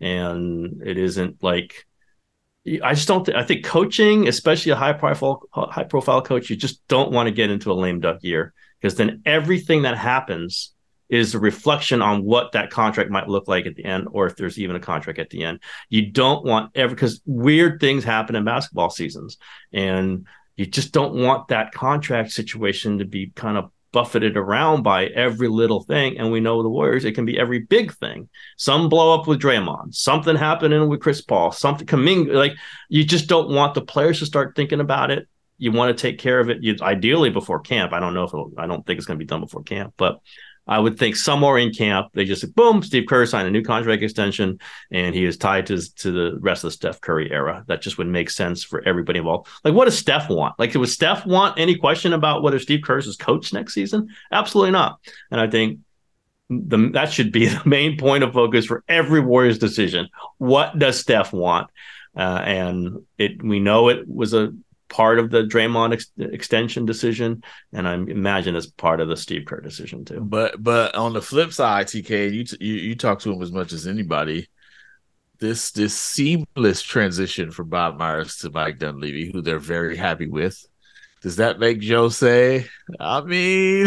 And it isn't like, I just don't think, I think coaching, especially a high profile, high profile coach, you just don't want to get into a lame duck year. Because then everything that happens is a reflection on what that contract might look like at the end, or if there's even a contract at the end. You don't want ever, because weird things happen in basketball seasons, and you just don't want that contract situation to be kind of buffeted around by every little thing. And we know the Warriors, it can be every big thing. Some blow up with Draymond, something happening with Chris Paul, something coming. Like, you just don't want the players to start thinking about it. You want to take care of it, you, ideally before camp. I don't know if it'll, I don't think it's going to be done before camp, but I would think somewhere in camp they just boom, Steve Kerr signed a new contract extension, and he is tied to to the rest of the Steph Curry era. That just would make sense for everybody involved. Like, what does Steph want? Like, would Steph want any question about whether Steve Kerr is his coach next season? Absolutely not. And I think the that should be the main point of focus for every Warriors decision. What does Steph want? Uh, and it we know it was a part of the Draymond ex- extension decision, and I imagine it's part of the Steve Kerr decision too. But but on the flip side, T K, you t- you, you talk to him as much as anybody. This this seamless transition from Bob Myers to Mike Dunleavy, who they're very happy with. Does that make Joe say, I mean,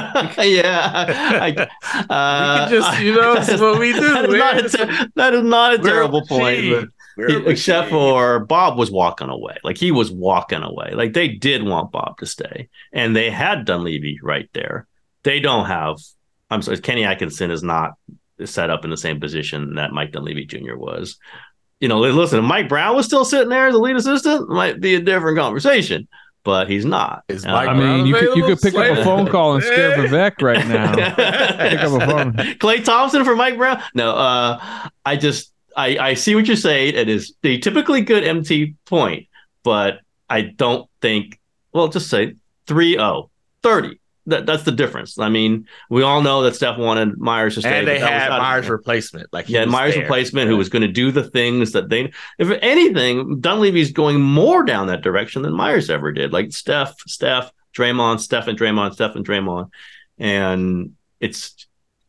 yeah, I, uh, we can just, you know, that's what we do. That is, not a, ter- that is not a we're terrible point. But He, except for Bob was walking away. Like he was walking away. Like they did want Bob to stay, and they had Dunleavy right there. They don't have. I'm sorry, Kenny Atkinson is not set up in the same position that Mike Dunleavy Junior was. You know, listen, if Mike Brown was still sitting there as a lead assistant, it might be a different conversation. But he's not. Is Uh, Mike I Brown mean, you could, you could pick available? up a phone call and scare Vivek right now. Pick up a phone. Clay Thompson for Mike Brown? No, uh, I just I, I see what you're saying. It is a typically good M T point, but I don't think. Well, just say three oh, thirty. That, that's the difference. I mean, we all know that Steph wanted Myers to stay. And they but that was had not- Myers' replacement. Like he yeah, was Myers' there. replacement who was going to do the things that they. If anything, Dunleavy's going more down that direction than Myers ever did. Like Steph, Steph, Draymond, Steph and Draymond, Steph and Draymond, and it's.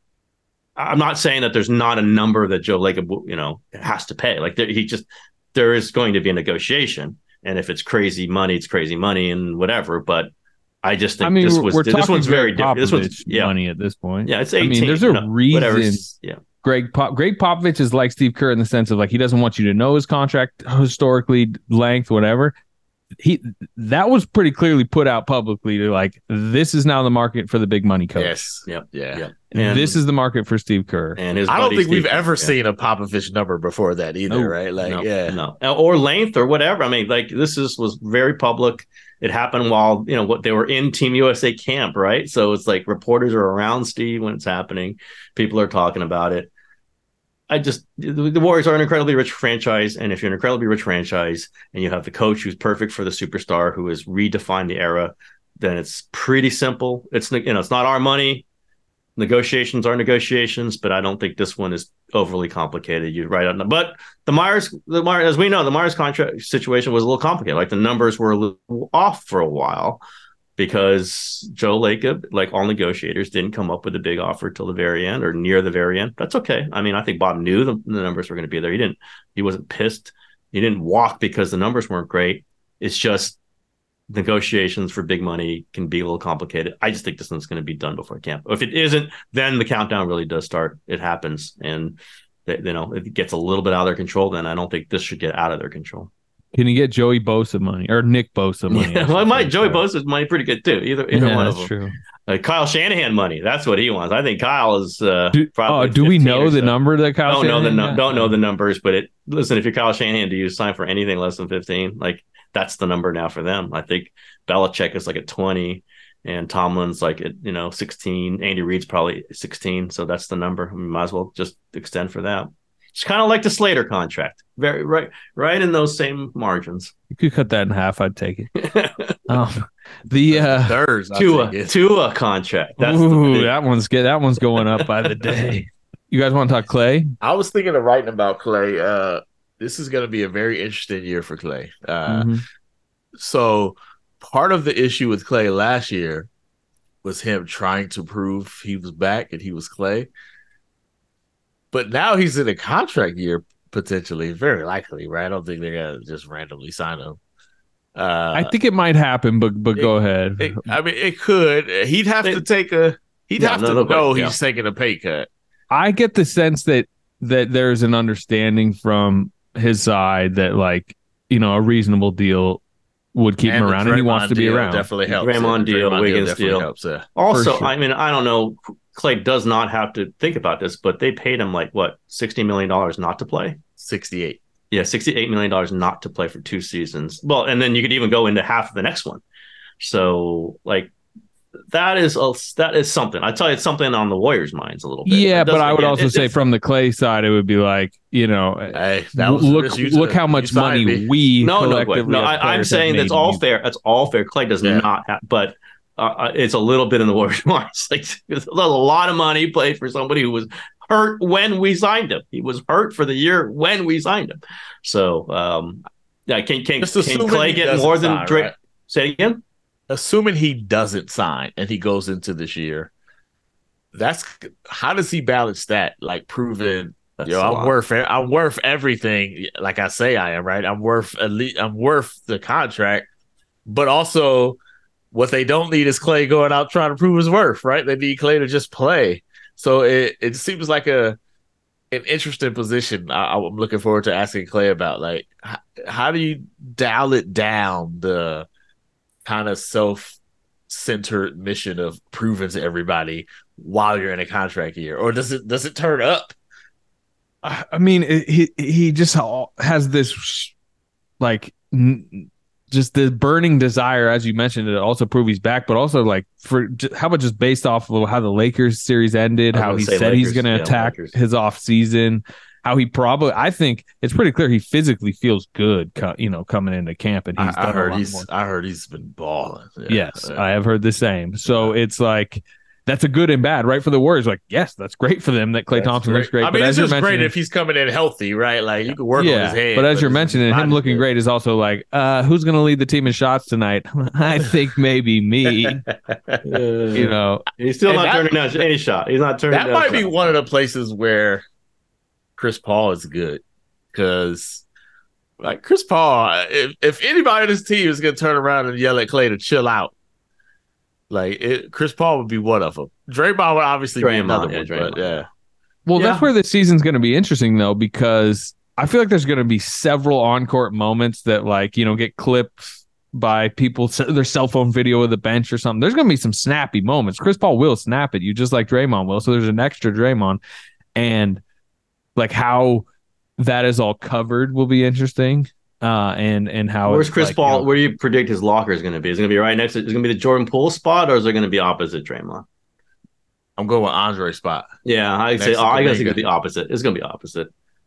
I'm not saying that there's not a number that Joe Lacob, you know, has to pay. Like there, he just there is going to be a negotiation, and if it's crazy money, it's crazy money and whatever. But I just think I mean, this we're, was we're this talking one's very Greg different. This one's Popovich yeah, money at this point. yeah. It's I eighteen. mean, there's a you know, whatever. reason. Yeah. Greg Pop, Greg Popovich is like Steve Kerr in the sense of like he doesn't want you to know his contract historically length, whatever. He that was pretty clearly put out publicly to like this is now the market for the big money coach. Yes. Yep. Yeah. Yep. And And this is the market for Steve Kerr. and his. I don't buddy think we've Steve- ever yeah. seen a Popovich number before that either, No, right? Like, no, yeah. no, or length or whatever. I mean, like this is was very public. It happened while you know what they were in Team U S A camp, right? So it's like reporters are around Steve when it's happening. People are talking about it. I just the, the Warriors are an incredibly rich franchise, and if you're an incredibly rich franchise and you have the coach who's perfect for the superstar who has redefined the era, then it's pretty simple. It's you know it's not our money. Negotiations are negotiations, but I don't think this one is overly complicated. You're right on the but the Myers, the Myers, as we know, the Myers contract situation was a little complicated. Like the numbers were a little off for a while because Joe Lacob, like all negotiators, didn't come up with a big offer till the very end or near the very end. That's okay. I mean, I think Bob knew the, the numbers were going to be there. He didn't. He wasn't pissed. He didn't walk because the numbers weren't great. It's just negotiations for big money can be a little complicated. I just think this one's going to be done before camp. If it isn't, then the countdown really does start. It happens, and they, you know it gets a little bit out of their control. Then I don't think this should get out of their control. Can you get Joey Bosa money or Nick Bosa money? Yeah, well, it might Joey Bosa's money pretty good too. Either either Yeah, one that's of them. true. Uh, Kyle Shanahan money. That's what he wants. I think Kyle is. Uh, Do, probably oh, do we fifteen know or the so. number that Kyle Don't know the Shanahan nu- got? don't know the numbers, but it. Listen, if you're Kyle Shanahan, do you sign for anything less than fifteen? Like that's the number now for them. I think Belichick is like at twenty, and Tomlin's like at you know sixteen. Andy Reid's probably sixteen, so that's the number. We might as well just extend for that. It's kind of like the Slater contract, very right, right in those same margins. You could cut that in half. I'd take it. um, the uh, Thirds, I Tua think, is- Tua contract. That's ooh, the, that one's good. That one's going up by the day. You guys want to talk Clay? I was thinking of writing about Clay. Uh, this is going to be a very interesting year for Clay. Uh, Mhm. So part of the issue with Clay last year was him trying to prove he was back and he was Clay. But now he's in a contract year, potentially, very likely, right? I don't think they're going to just randomly sign him. Uh, I think it might happen, but but it- go ahead. it- I mean, it could. He'd have to It- take a. He'd Yeah, have no, to no know question, he's taking a pay cut. I get the sense that that there's an understanding from his side that like you know a reasonable deal would keep him the around, and he wants Draymond to be deal around. Definitely helps. Draymond The deal, Draymond Wiggins definitely deal. helps. Yeah. Also, sure. I mean, I don't know. Clay does not have to think about this, but they paid him like what sixty million dollars not to play. sixty-eight. Yeah, sixty-eight million dollars not to play for two seasons. Well, and then you could even go into half of the next one. So, like, that is a, that is something. I tell you, it's something on the Warriors' minds a little bit. Yeah, It but doesn't- I would again, also it- say it's- from the Clay side, it would be like you know, Hey, that was look just you look said- how you much signed money me. we no, no, collectively wait, no. as I, I'm players have saying that's made all you. fair. That's all fair. Clay does Yeah. not have, but uh, it's a little bit in the Warriors' minds. Like, there's a lot of money played for somebody who was hurt when we signed him. He was hurt for the year when we signed him. So, um, yeah, can can, Just can assuming Clay he get doesn't more than sign, Drake? right? Say it again. Assuming he doesn't sign and he goes into this year, that's how does he balance that? Like proving, That's yo, a I'm lot. worth, I'm worth everything. Like I say, I am, right? I'm worth at least, I'm worth the contract, but also what they don't need is Clay going out trying to prove his worth, right? They need Clay to just play. So it it seems like a an interesting position. I, I'm looking forward to asking Clay about. Like, how, how do you dial it down, the kind of self-centered mission of proving to everybody while you're in a contract year, or does it does it turn up? I mean, it, he he just has this like n- just the burning desire, as you mentioned, to also prove he's back, but also like for how about just based off of how the Lakers series ended, how he said Lakers, he's going to yeah, attack Lakers. his off season, how he probably, I think it's pretty clear he physically feels good, you know, coming into camp, and he's. I, I heard he's. More. I heard he's been balling. Yeah, yes, yeah. I have heard the same. So yeah. it's like. That's a good and bad, right? For the Warriors, like, yes, that's great for them that Klay that's Thompson great. looks great. I mean, but it's just great if he's coming in healthy, right? Like, you can work yeah, on his head. But as but you're mentioning, him looking good. great is also like, uh, who's going to lead the team in shots tonight? I think maybe me. uh, you know, he's still not that, turning down any shot. He's not turning that down might be shot. one of the places where Chris Paul is good, because, like, Chris Paul, if, if anybody on this team is going to turn around and yell at Klay to chill out, like, it, Chris Paul would be one of them. Draymond would obviously Draymond, be another yeah, one, Draymond. But yeah. Well, yeah. that's where the season's going to be interesting, though, because I feel like there's going to be several on-court moments that, like, you know, get clipped by people, their cell phone video of the bench or something. There's going to be some snappy moments. Chris Paul will snap at you just like Draymond will. So there's an extra Draymond. And, like, how that is all covered will be interesting. Uh, and and how where's Chris like, Paul? You know, where do you predict his locker is going to be? Is it going to be right next to? Is it going to be the Jordan Poole spot, or is it going to be opposite Draymond? I'm going with Andre spot. Yeah, I'd say. Oh, I guess it's going to be opposite. It's going to be opposite.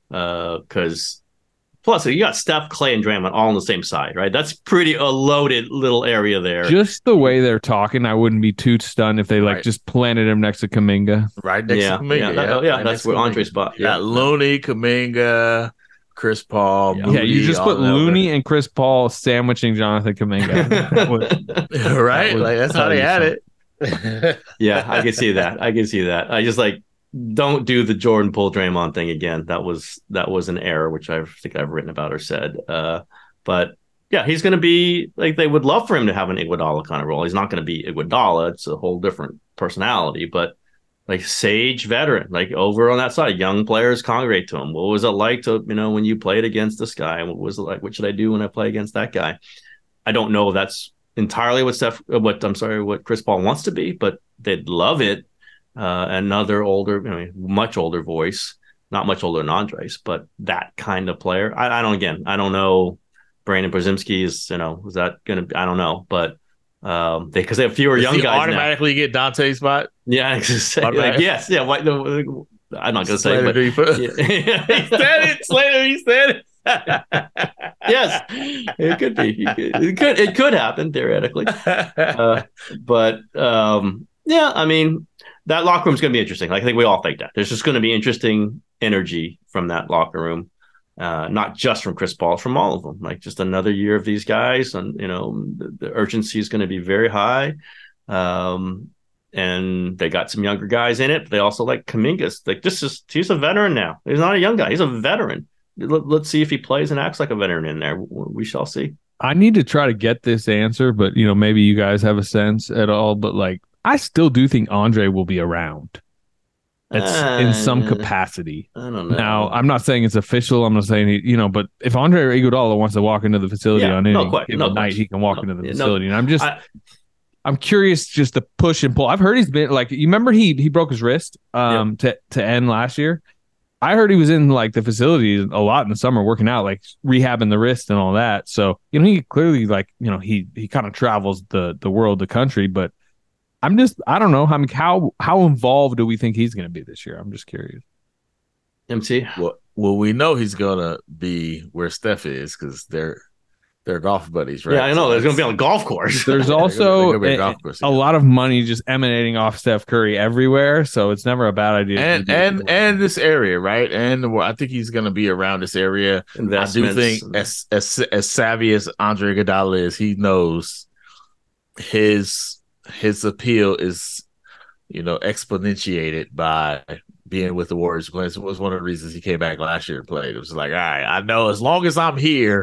Because uh, plus you got Steph, Klay, and Draymond all on the same side, right? That's pretty a loaded little area there. Just the way they're talking, I wouldn't be too stunned if they like right. just planted him next to Kuminga. Right next yeah, to Kuminga. Yeah, that, yeah, yeah right that's where Andre's spot. Yeah, Looney, Kuminga. Chris Paul, yeah, Moody, you just put Looney and Chris Paul sandwiching Jonathan Kuminga, that would, right? That like that's how they had it. Yeah, I can see that. I can see that. I just like don't do the Jordan Poole Draymond thing again. That was that was an error, which I think I've written about or said. Uh, but yeah, he's going to be like they would love for him to have an Iguodala kind of role. He's not going to be Iguodala. It's a whole different personality, but. Like sage veteran, like over on that side, young players congregate to him. What was it like to, you know, when you played against this guy? What was it like? What should I do when I play against that guy? I don't know if that's entirely what Steph, what I'm sorry, what Chris Paul wants to be, but they'd love it. Uh, another older, I mean, much older voice, not much older than Andres, but that kind of player. I, I don't, again, I don't know. Brandon Podziemski is, you know, is that going to be, I don't know, but um, they, because they have fewer Does young he guys automatically now. get Dante's spot? Yeah, say, like, yes, yeah. Why, the, I'm not going to say, but put, yeah. he said it. Slater, he said it. Yes, it could be. It could. It could happen theoretically. Uh, but um, yeah, I mean, that locker room is going to be interesting. Like, I think we all think that there's just going to be interesting energy from that locker room. Uh, not just from Chris Paul, from all of them. Like just another year of these guys, and you know the, the urgency is going to be very high. Um, and they got some younger guys in it. But they also like Kuminga's. Like this is he's a veteran now. He's not a young guy. He's a veteran. Let, let's see if he plays and acts like a veteran in there. We shall see. I need to try to get this answer, but you know maybe you guys have a sense at all. But like I still do think Andre will be around. It's uh, in some capacity. I don't know. Now, I'm not saying it's official. I'm not saying, he, you know, but if Andre Iguodala wants to walk into the facility yeah, on any no question, no night, question. he can walk no, into the yeah, facility. No, and I'm just, I, I'm curious just to push and pull. I've heard he's been like, you remember he he broke his wrist um yeah. to, to end last year? I heard he was in like the facility a lot in the summer working out, like rehabbing the wrist and all that. So, you know, he clearly like, you know, he he kind of travels the the world, the country, but I'm just, I don't know. I mean, how how involved do we think he's going to be this year? I'm just curious. M T? Well, well, we know he's going to be where Steph is because they're they're golf buddies, right? Yeah, I know. So there's going to be on a golf course. There's also gonna, a, golf course, a lot of money just emanating off Steph Curry everywhere, so it's never a bad idea. And and and this area, right? And I think he's going to be around this area. I do think as as as savvy as Andre Iguodala is, he knows his. His appeal is, you know, exponentiated by being with the Warriors. It was one of the reasons he came back last year and played. It was like, all right, I know as long as I'm here,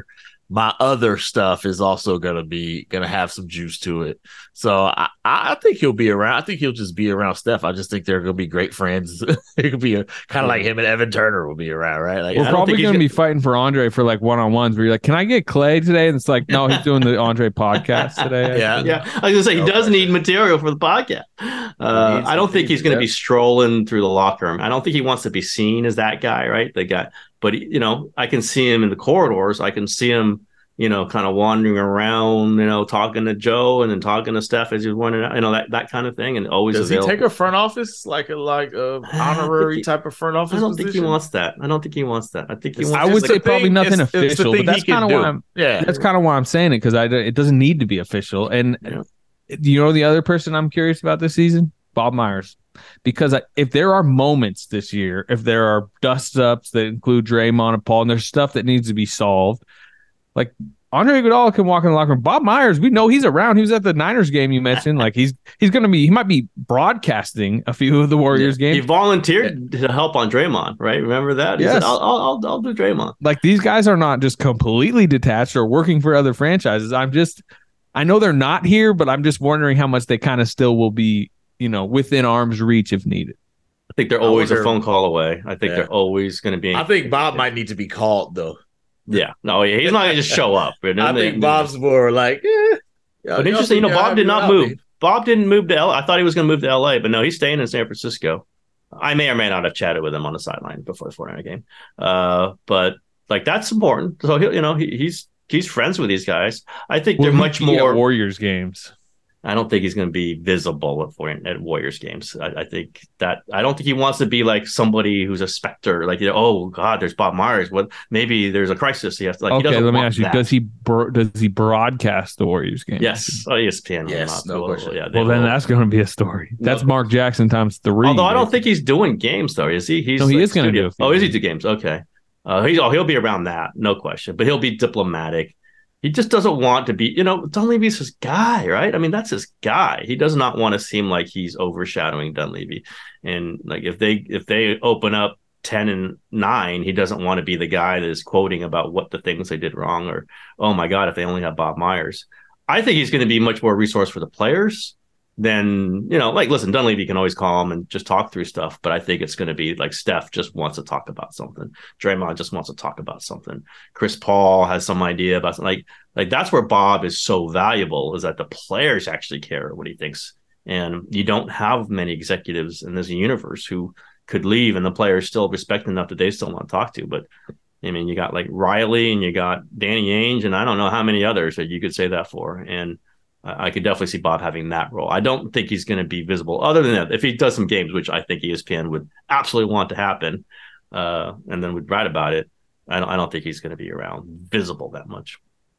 my other stuff is also gonna be gonna have some juice to it. So I, I think he'll be around. I think he'll just be around Steph. I just think they're gonna be great friends. It could be kind of like him and Evan Turner will be around, right? Like we're I don't probably think gonna gonna be fighting for Andre for like one on ones where you're like, can I get Clay today? And it's like, no, he's doing the Andre podcast today. Yeah, yeah. I was gonna say he No does pressure. need material for the podcast. Uh, I don't think he's going to be strolling through the locker room. I don't think he wants to be seen as that guy, right? The guy, but you know, I can see him in the corridors. I can see him, you know, kind of wandering around, you know, talking to Joe and then talking to Steph as he's wondering, you know, that that kind of thing, and always Does available. he take a front office like a like a honorary he, type of front office? I don't position? think he wants that. I don't think he wants that. I think he It's- wants. I would it's say the probably thing- nothing it's- it's the official, thing but that's he can kind of do. why I'm. Yeah, That's kind of why I'm saying it, because I it doesn't need to be official. And Yeah. you know the other person I'm curious about this season, Bob Myers, because I, if there are moments this year, if there are dust ups that include Draymond and Paul, and there's stuff that needs to be solved, like Andre Iguodala can walk in the locker room. Bob Myers, we know he's around. He was at the Niners game you mentioned. Like he's he's gonna be he might be broadcasting a few of the Warriors He games. volunteered to help on Draymond, right? Remember that? He Yes. said, I'll, I'll, I'll, I'll do Draymond. Like these guys are not just completely detached or working for other franchises. I'm just, I know they're not here, but I'm just wondering how much they kind of still will be, you know, within arm's reach if needed. I think they're I always a wonder- phone call away. I think Yeah. they're always going to be. I think Bob might need to be called though. Yeah, no, he's not going to just show up. I think Bob's more like, eh, But interesting, you know, Bob did not move. Bob didn't move to L A. I thought he was going to move to L A, but no, he's staying in San Francisco. I may or may not have chatted with him on the sideline before the Fortnite game, uh, but like that's important. So he'll, you know, he, he's he's friends with these guys. I think they're Will he much be at more. Warriors games. I don't think he's going to be visible at, War- at Warriors games. I, I think that I don't think he wants to be like somebody who's a specter. Like, you know, oh God, there's Bob Myers. What? Maybe there's a crisis. He has to, like. He Okay, doesn't let me want ask you: that. Does he bro- does he broadcast the Warriors game? Yes. Oh, E S P N. will Yes, not. no Will- question. Yeah, they Well, then will. that's going to be a story. That's No. Mark Jackson times three. Although I don't basically. think he's doing games though, is he? He's No, he like is gonna studio- do a few Oh, is he games. do games? Okay. Uh, he's oh, he'll be around that, no question. But he'll be diplomatic. He just doesn't want to be, you know, Dunleavy's his guy, right? I mean, that's his guy. He does not want to seem like he's overshadowing Dunleavy. And like if they if they open up ten and nine, he doesn't want to be the guy that is quoting about what the things they did wrong, or oh my God, if they only have Bob Myers. I think he's going to be much more resource for the players than, you know, like, listen, Dunleavy can always call him and just talk through stuff, but I think it's going to be like Steph just wants to talk about something. Draymond just wants to talk about something. Chris Paul has some idea about something. Like, like that's where Bob is so valuable, is that the players actually care what he thinks. And you don't have many executives in this universe who could leave and the players still respect enough that they still want to talk to. But I mean, you got like Riley and you got Danny Ainge, and I don't know how many others that you could say that for. And I I could definitely see Bob having that role. I don't think he's going to be visible other than that. If he does some games, which I think E S P N would absolutely want to happen, uh, and then would write about it, I don't, I don't think he's going to be around visible that much.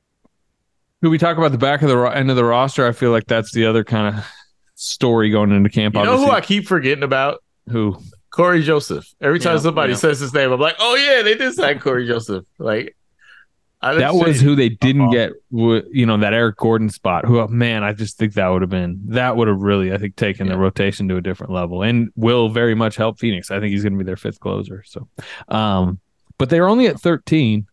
Could we talk about the back of the ro- end of the roster? I feel like that's the other kind of story going into camp. You know who obviously. I keep forgetting about? Who? Corey Joseph. Every time Yeah, somebody yeah. says his name, I'm like, oh yeah, they did sign Corey Joseph. Like I That didn't was say- who they didn't Uh-oh. get, w- you know, that Eric Gordon spot. Who, man, I just think that would have been, that would have really, I think, taken the Yeah. rotation to a different level and will very much help Phoenix. I think he's going to be their fifth closer. So, um, but they're only at thirteen.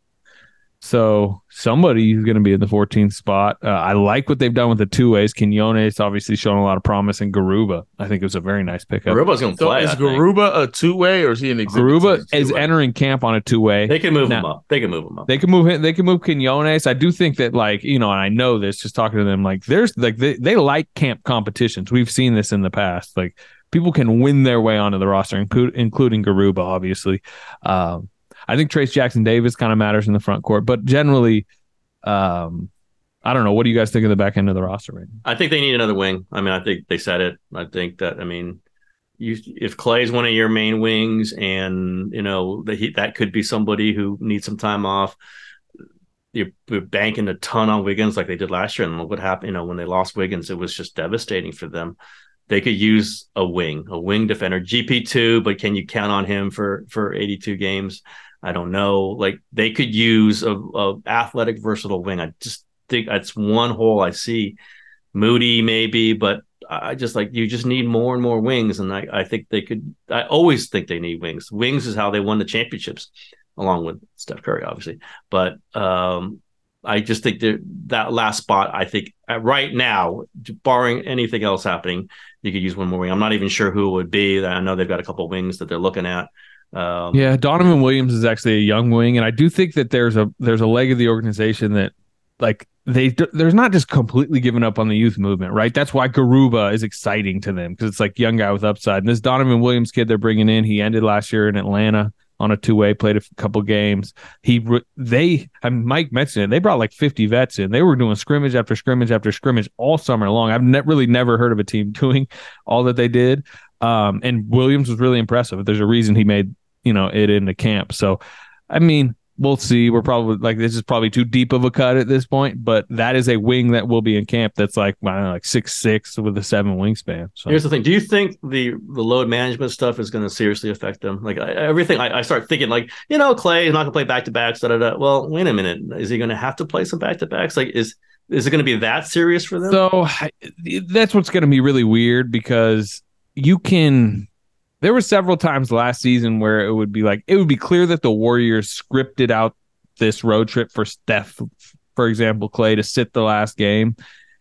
So somebody is going to be in the fourteenth spot. Uh, I like what they've done with the two ways. Quinones obviously showing a lot of promise, and Garuba, I think it was a very nice pickup. Garuba's going to So play. is I think. Garuba a two way or is he an exhibit? Garuba to is two-way? entering camp on a two way. They can move Now- him up. They can move him up. They can move him. They can move Quinones. I do think that, like, you know, and I know this just talking to them, like, there's like they, they like camp competitions. We've seen this in the past. Like, people can win their way onto the roster, include, including Garuba, obviously. Um, I think Trace Jackson Davis kind of matters in the front court, but generally, um, I don't know. What do you guys think of the back end of the roster right now? I think they need another wing. I mean, I think they said it. I think that, I mean, you, if Clay's one of your main wings and, you know, that he, that could be somebody who needs some time off. You're, you're banking a ton on Wiggins like they did last year. And look what happened, you know, when they lost Wiggins, it was just devastating for them. They could use a wing, a wing defender, G P two, but can you count on him for, for eighty-two games? I don't know. Like, they could use a, a athletic, versatile wing. I just think that's one hole I see. Moody maybe, but I just like, you just need more and more wings. And I, I think they could, I always think they need wings. Wings is how they won the championships, along with Steph Curry, obviously. But um, I just think that that last spot, I think uh, right now, barring anything else happening, you could use one more wing. I'm not even sure who it would be. I know they've got a couple of wings that they're looking at. Um, yeah, Donovan Williams is actually a young wing, and I do think that there's a there's a leg of the organization that like they there's not just completely giving up on the youth movement, right? That's why Garuba is exciting to them because it's like young guy with upside. And this Donovan Williams kid they're bringing in, he ended last year in Atlanta on a two-way, played a couple games. He they I mean, Mike mentioned it. They brought like fifty vets in. They were doing scrimmage after scrimmage after scrimmage all summer long. I've ne- really never heard of a team doing all that they did. Um, and Williams was really impressive. There's a reason he made you know it into camp. So, I mean. We'll see. We're probably like this is probably too deep of a cut at this point, but that is a wing that will be in camp. That's like I don't know, like six six with a seven wingspan. So here's the thing: do you think the the load management stuff is going to seriously affect them? Like I, everything, I, I start thinking like you know Clay is not going to play back to backs. Da, da, da. Well, wait a minute, is he going to have to play some back to backs? Like is is it going to be that serious for them? So that's what's going to be really weird because you can. There were several times last season where it would be like it would be clear that the Warriors scripted out this road trip for Steph, for example, Clay to sit the last game.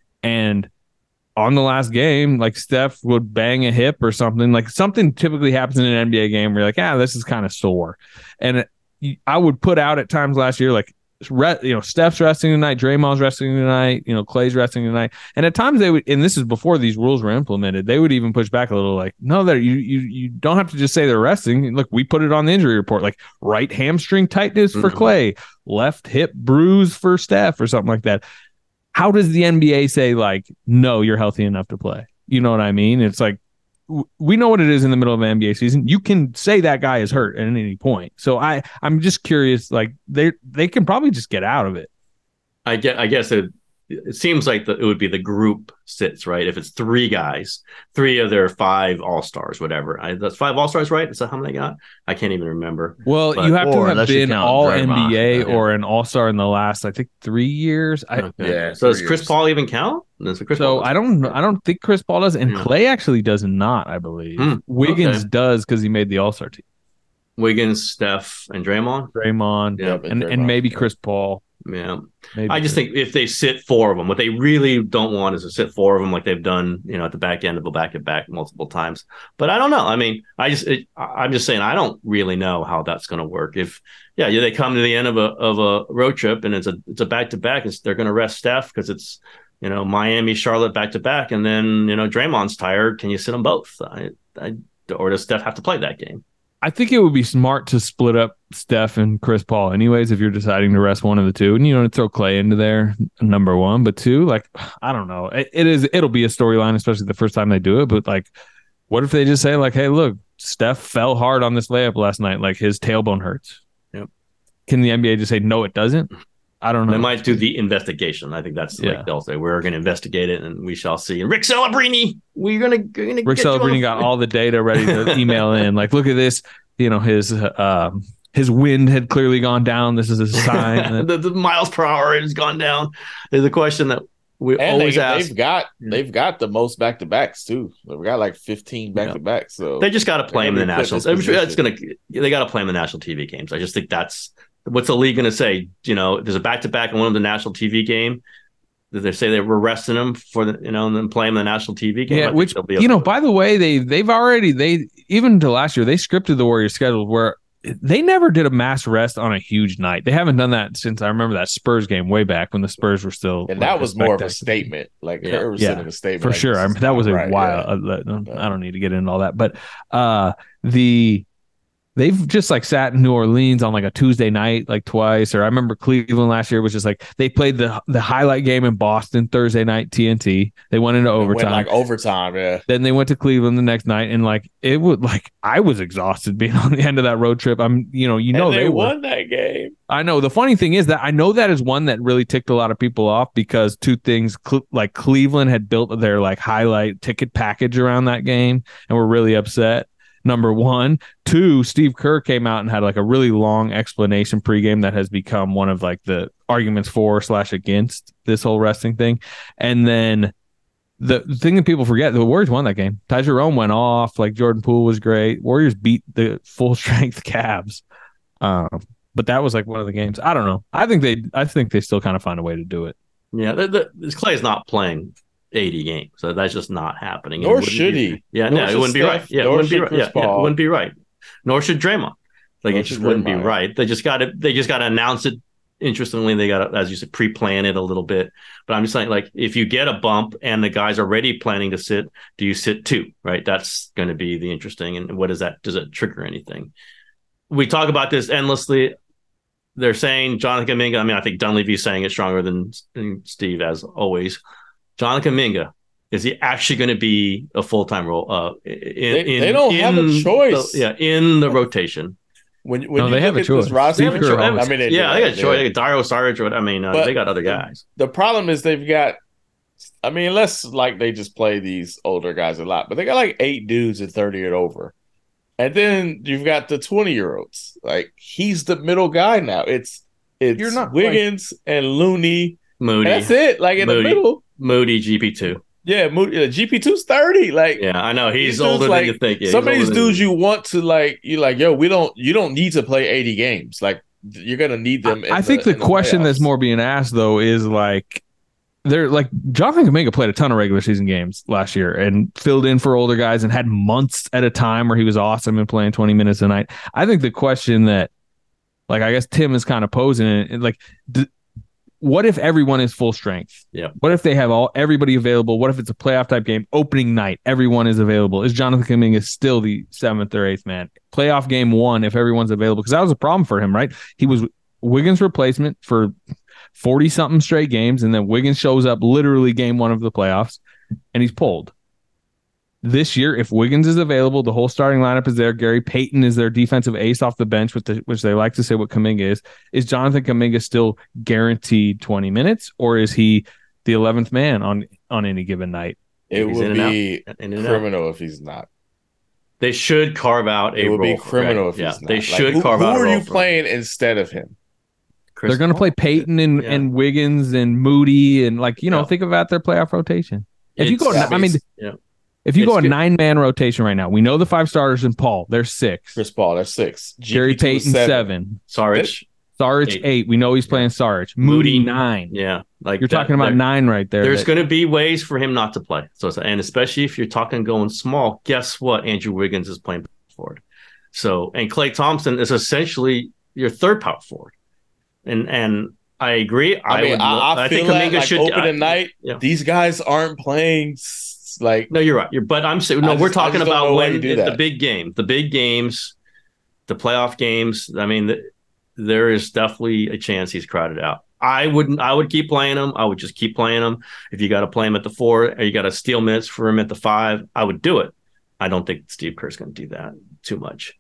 And on the last game, like Steph would bang a hip or something. Like something typically happens in an N B A game where you're like, ah, this is kind of sore. And I would put out at times last year, like, you know, Steph's resting tonight, Draymond's resting tonight, you know, Clay's resting tonight. And at times they would, and this is before these rules were implemented, they would even push back a little like, no, that you you you don't have to just say they're resting. Look, we put it on the injury report, like right hamstring tightness for mm-hmm. Clay, left hip bruise for Steph or something like that. How does the N B A say like, no, you're healthy enough to play? You know what I mean? It's like, we know what it is in the middle of an N B A season. You can say that guy is hurt at any point. So I, I'm just curious, like they they can probably just get out of it. I get, I guess it it seems like the, it would be the group sits, right? If it's three guys, three of their five all-stars, whatever. I, that's five all-stars, right? Is that how many they got? I can't even remember. Well, but, you have to have been all N B A or an all-star in the last, I think, three years. I, okay. Yeah. So does Chris years. Paul even count? Does Chris so Paul I don't I don't think Chris Paul does. And yeah. Clay actually does not, I believe. Mm, Wiggins okay. does because he made the all-star team. Wiggins, Steph, and Draymond? Draymond. Yeah, and, Draymond. and maybe Chris Paul. Yeah. Maybe I just think if they sit four of them, what they really don't want is to sit four of them like they've done, you know, at the back end of a back to back multiple times. But I don't know. I mean, I just, it, I'm just saying, I don't really know how that's going to work. If, yeah, yeah, they come to the end of a of a road trip and it's a it's a back to back, they're going to rest Steph because it's, you know, Miami, Charlotte back to back, and then you know Draymond's tired. Can you sit them both? I, I, or does Steph have to play that game? I think it would be smart to split up Steph and Chris Paul anyways if you're deciding to rest one of the two. And, you know, throw Clay into there, number one. But two, like, I don't know. It, it is, it'll be a storyline, especially the first time they do it. But, like, what if they just say, like, hey, look, Steph fell hard on this layup last night. Like, his tailbone hurts. Yep. Can the N B A just say, no, it doesn't? I don't know. They might do the investigation. I think that's yeah. like they'll say, we're going to investigate it and we shall see. And Rick Celebrini, we're going to Rick get Celebrini got all the data ready to email in. Like, look at this. You know, his uh, his wind had clearly gone down. This is a sign. That... the, the miles per hour has gone down. There's a question that we and always they, ask. They've got they've got the most back to backs too. They've got like fifteen back to backs. So they just got to play them in the nationals. I'm sure that's gonna. They got to play them in the national T V games. I just think that's what's the league going to say. You know, there's a back to back in one of the national T V game. Did they say they were resting them for the, you know, and then playing the national T V game? Yeah, which, you know, by the way, they, they've already, they, even to last year, they scripted the Warriors schedule where they never did a mass rest on a huge night. They haven't done that since I remember that Spurs game way back when the Spurs were still. And that was more of a statement. Like, yeah, was yeah, sending a statement. For like, sure. I mean, that was a right, wild, yeah. uh, I don't need to get into all that, but uh, the, they've just like sat in New Orleans on like a Tuesday night, like twice. Or I remember Cleveland last year was just like they played the the highlight game in Boston Thursday night T N T. They went into overtime, went like overtime, yeah. Then they went to Cleveland the next night, and like it would like I was exhausted being on the end of that road trip. I'm, you know, you know and they, they won were. that game. I know. The funny thing is that I know that is one that really ticked a lot of people off because two things, like Cleveland had built their like highlight ticket package around that game and were really upset. Number one. Two, Steve Kerr came out and had like a really long explanation pregame that has become one of like the arguments for slash against this whole resting thing. And then the thing that people forget, the Warriors won that game. Ty Jerome went off. Like Jordan Poole was great. Warriors beat the full strength Cavs. Um, but that was like one of the games. I don't know. I think they I think they still kind of find a way to do it. Yeah, the, the, Clay's not playing eighty games, so that's just not happening. Nor should be, he. Yeah, Nor no, it wouldn't be right. Yeah, it wouldn't be right. Yeah, yeah, it wouldn't be right. Nor should Draymond. Like Nor it just wouldn't Draymond. be right. They just got to. They just got to announce it. Interestingly, they got to, as you said, pre-plan it a little bit. But I'm just saying, like, if you get a bump and the guy's already planning to sit, do you sit two? Right, that's going to be the interesting. And what does that? Does it trigger anything? We talk about this endlessly. They're saying Jonathan Kuminga. I mean, I think Dunleavy's saying it stronger than, than Steve, as always. Jonathan Kuminga, is he actually going to be a full-time role? Uh, in, they, in, they don't in have a choice. The, yeah, in the rotation. When, when no, you they have a choice. Roster, they have a choice. I mean, they yeah, do, they got a choice. They got Dario Saric. I mean, uh, they got other guys. The, the problem is they've got. I mean, unless like they just play these older guys a lot, but they got like eight dudes at thirty and over, and then you've got the twenty-year-olds. Like he's the middle guy now. It's it's You're not Wiggins like, and Looney. Moody. And that's it. Like in Moody, the middle, Moody G P two. Yeah, Moody, uh, G P two's thirty. Like, yeah, I know he's dudes, older like, than you think. Yeah, some of these dudes you. you want to like, you like, yo, we don't, you don't need to play eighty games. Like, you're gonna need them. I, I think the, the question the that's more being asked though is like, they're like Jonathan Kuminga played a ton of regular season games last year and filled in for older guys and had months at a time where he was awesome and playing twenty minutes a night. I think the question that, like, I guess Tim is kind of posing it, like. D- What if everyone is full strength? Yeah. What if they have all everybody available? What if it's a playoff type game? Opening night, everyone is available. Is Jonathan Kuminga still the seventh or eighth man? Playoff game one, if everyone's available, because that was a problem for him, right? He was Wiggins' replacement for forty something straight games, and then Wiggins shows up literally game one of the playoffs, and he's pulled. This year, if Wiggins is available, the whole starting lineup is there. Gary Payton is their defensive ace off the bench, which, the, which they like to say what Kuminga is. Is Jonathan Kuminga still guaranteed twenty minutes, or is he the eleventh man on, on any given night? It would be criminal if he's not. They should carve out a It would role be criminal for if yeah, he's not. They Like, should who, carve who out a are role you for playing him. instead of him? Chris They're going to play Payton and, yeah. and Wiggins and Moody and, like, you know, Yeah. think about their playoff rotation. If It's- you go, I mean, yeah. if you It's go a good. nine man rotation right now, we know the five starters in Paul. They're six. Chris Paul, that's six. Gary G P two is Payton seven. Saric. Saric eight. Eight. We know he's playing Saric. Moody, Moody, nine. Yeah, like You're that- talking about there- nine right there. There's that- going to be ways for him not to play. So, it's- and especially if you're talking going small, guess what? Andrew Wiggins is playing forward. So, and Klay Thompson is essentially your third power forward. And and I agree. I mean, would, I, I, I feel think like, Kuminga like should opening I- night, yeah. these guys aren't playing s- like. No, you're right. You're, but I'm saying no. I we're just- I talking just don't about know why when you do the that. big game, the big games, the playoff games. I mean, the, there is definitely a chance he's crowded out. I wouldn't. I would keep playing him. I would just keep playing him. If you got to play him at the four, or you got to steal minutes for him at the five, I would do it. I don't think Steve Kerr's going to do that too much.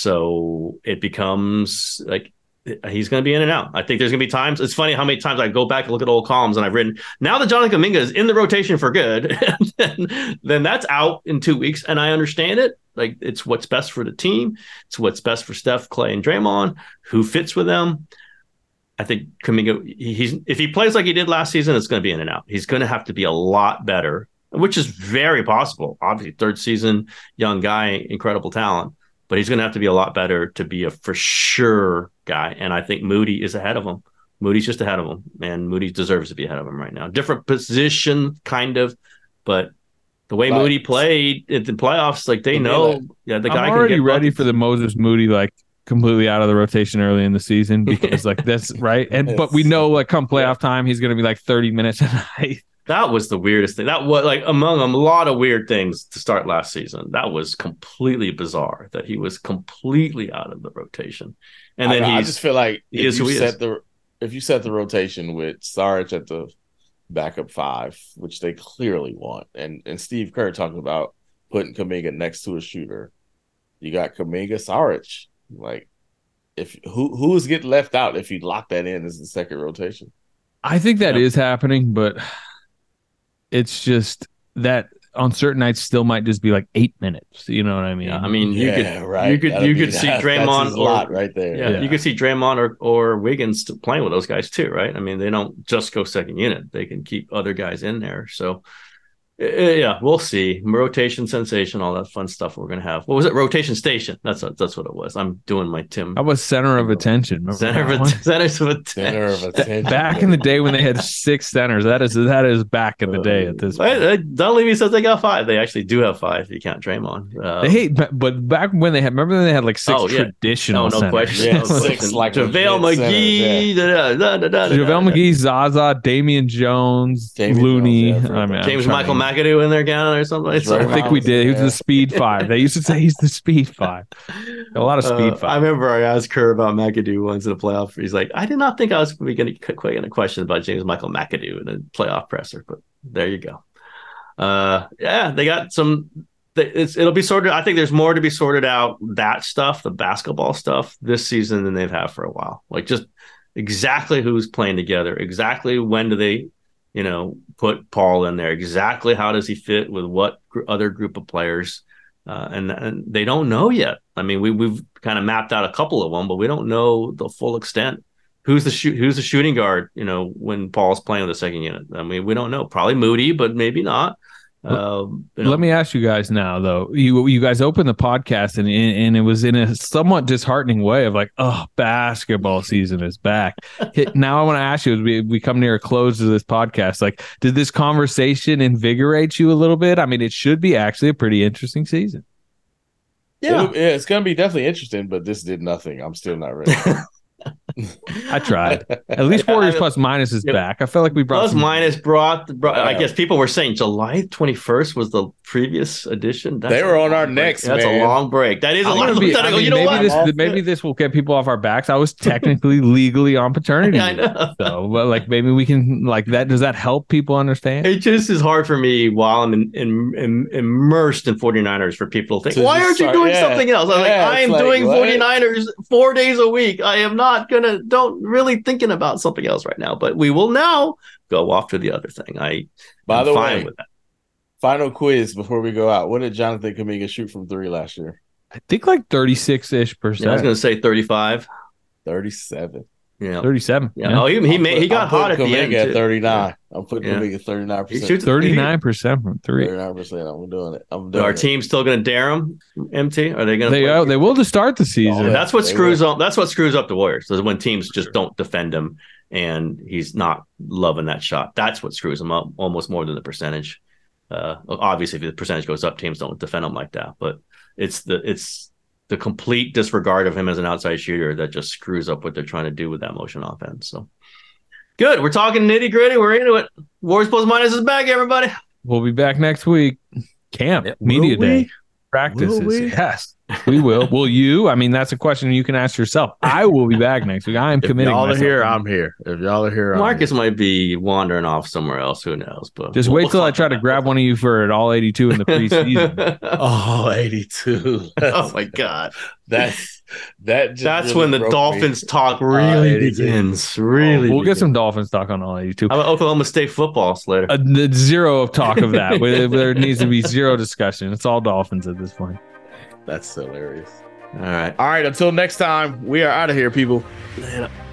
So it becomes like he's going to be in and out. I think there's going to be times. It's funny how many times I go back and look at old columns and I've written, now that Jonathan Kuminga is in the rotation for good, then, then that's out in two weeks. And I understand it. Like, it's what's best for the team. It's what's best for Steph, Clay, and Draymond, who fits with them. I think Kuminga, he's if he plays like he did last season, it's going to be in and out. He's going to have to be a lot better, which is very possible. Obviously, third season, young guy, incredible talent. But he's going to have to be a lot better to be a for sure guy. And I think Moody is ahead of him. Moody's just ahead of him. And Moody deserves to be ahead of him right now. Different position, kind of. But the way Like, Moody played in the playoffs, like they It'd be know, like- yeah, the I'm guy already can get ready buckets. for the Moses Moody, like, completely out of the rotation early in the season because, like, that's right. And but we know, like, come playoff time, he's going to be like thirty minutes a night. That was the weirdest thing. That was like among a lot of weird things to start last season. That was completely bizarre that he was completely out of the rotation. And then I, I he's, just feel like he if is who you he set is. the if you set the rotation with Saric at the backup five, which they clearly want, and and Steve Kerr talking about putting Kuminga next to a shooter, you got Kuminga, Saric. Like, if who who's getting left out if you lock that in as the second rotation? I think that is Yeah. happening, but it's just that on certain nights still might just be like eight minutes. You know what I mean? yeah, I mean, you Yeah, could, right. you could, That'd you be- could see that- that's Draymond his or lot right there. Yeah, Yeah. you could see Draymond or, or Wiggins to- playing with those guys too, right? I mean, they don't just go second unit; they can keep other guys in there. So Uh, Yeah, we'll see. Rotation sensation, all that fun stuff we're gonna have. What was it? Rotation station. That's what that's what it was. I'm doing my Tim. How about center of attention? Remember Center that of, one? att- centers of attention. Center of attention. Back in the day when they had six centers, that is that is back in the day at this point. Uh, uh, Dunleavy says they got five. They actually do have five. You count Draymond. Uh, They hate, but back when they had, remember when they had like six Oh, yeah. traditional no, no centers. question. Yeah, no six, question. like JaVale legit McGee. Da, da, da, da, da, JaVale da. McGee, Zaza, Damian Jones, Damian Looney. Jones, yeah, I mean, I'm James trying Michael to- McAdoo in there again or something. It's Right. I think we did. He was the speed five. They used to say he's the speed five. A lot of speed Uh, five. I remember I asked Kerr about McAdoo once in a playoff. He's like, I did not think I was going to get a question about James Michael McAdoo in a playoff presser, but there you go. Uh, yeah, they got some. It's, it'll be sorted. I think there's more to be sorted out. That stuff, the basketball stuff, this season than they've had for a while. Like just exactly who's playing together, exactly when do they, you know, put Paul in there, exactly how does he fit with what gr- other group of players. Uh, and, and they don't know yet. I mean, we we've kind of mapped out a couple of them, but we don't know the full extent. Who's the shoot? Who's the shooting guard? You know, when Paul's playing with the second unit. I mean, we don't know. Probably Moody, but maybe not. Um, you know. Let me ask you guys now, though. You you guys opened the podcast and and it was in a somewhat disheartening way of like, oh, basketball season is back. Hit, now I want to ask you, as we, we come near a close to this podcast, like, did this conversation invigorate you a little bit? I mean, it should be actually a pretty interesting season. Yeah, It'll, yeah, it's gonna be definitely interesting, but this did nothing. I'm still not ready. I tried. At least Warriors plus minus is Yep. back. I felt like we brought Plus some- minus brought, brought I Yeah. guess people were saying July twenty-first was the previous edition. That's They a were on long our break. necks, That's man. a long break. That is a I'm long gonna be- break. I I go, mean, you know maybe what? this maybe this will get people off our backs. I was technically legally on paternity I leave. know. So, but like maybe we can like that. Does that help people understand? It just is hard for me while I'm in, in, in, immersed in 49ers for people to think, To why just aren't you start- doing yeah. something else? I'm Yeah, like, I it's am like, doing what? 49ers four days a week. I am not going to, don't really thinking about something else right now, but we will now go off to the other thing. I By am the fine way, with that. final quiz before we go out. What did Jonathan Kuminga shoot from three last year? I think like thirty-six ish Yeah, I was percent. going to say thirty-five. thirty-seven. Yeah. thirty-seven. Yeah. Yeah. Oh, he, he, I'm made, he put- got I'm hot at putting the end. Kuminga too. at thirty-nine. I'm putting Yeah. Kuminga at thirty-nine He percent. shoots thirty-nine percent from three. thirty-nine percent. I'm doing it. I'm Are doing our it. team still going to dare them? M T? Are they going to? They uh, they will to start the season. Oh, That's what They screws will. up. That's what screws up the Warriors. Is when teams just don't defend him, and he's not loving that shot. That's what screws him up almost more than the percentage. Uh, obviously, if the percentage goes up, teams don't defend him like that. But it's the it's the complete disregard of him as an outside shooter that just screws up what they're trying to do with that motion offense. So good. We're talking nitty gritty. We're into it. Warriors plus minus is back, everybody. We'll be back next week. Camp, Will media we? day, practices. Will we? Yes, we will. Will you? I mean, that's a question you can ask yourself. I will be back next week. I am If committing. y'all are myself. here, I'm here. If y'all are here, I'm Marcus might be wandering off somewhere else. Who knows? But Just we'll- wait we'll till I find try to out. grab one of you for an all eighty-two in the preseason. here. Oh, eighty-two. Oh my god. That's that. Just That's really when the broke Dolphins me. talk really Uh, eighty-two. begins. Really, we'll get begins. some Dolphins talk on all eighty-two. How about Oklahoma State football, Slater? Uh, the zero of talk of that. there there needs to be zero discussion. It's all Dolphins at this point. That's hilarious. All right. All right. Until next time, we are out of here, people. Later.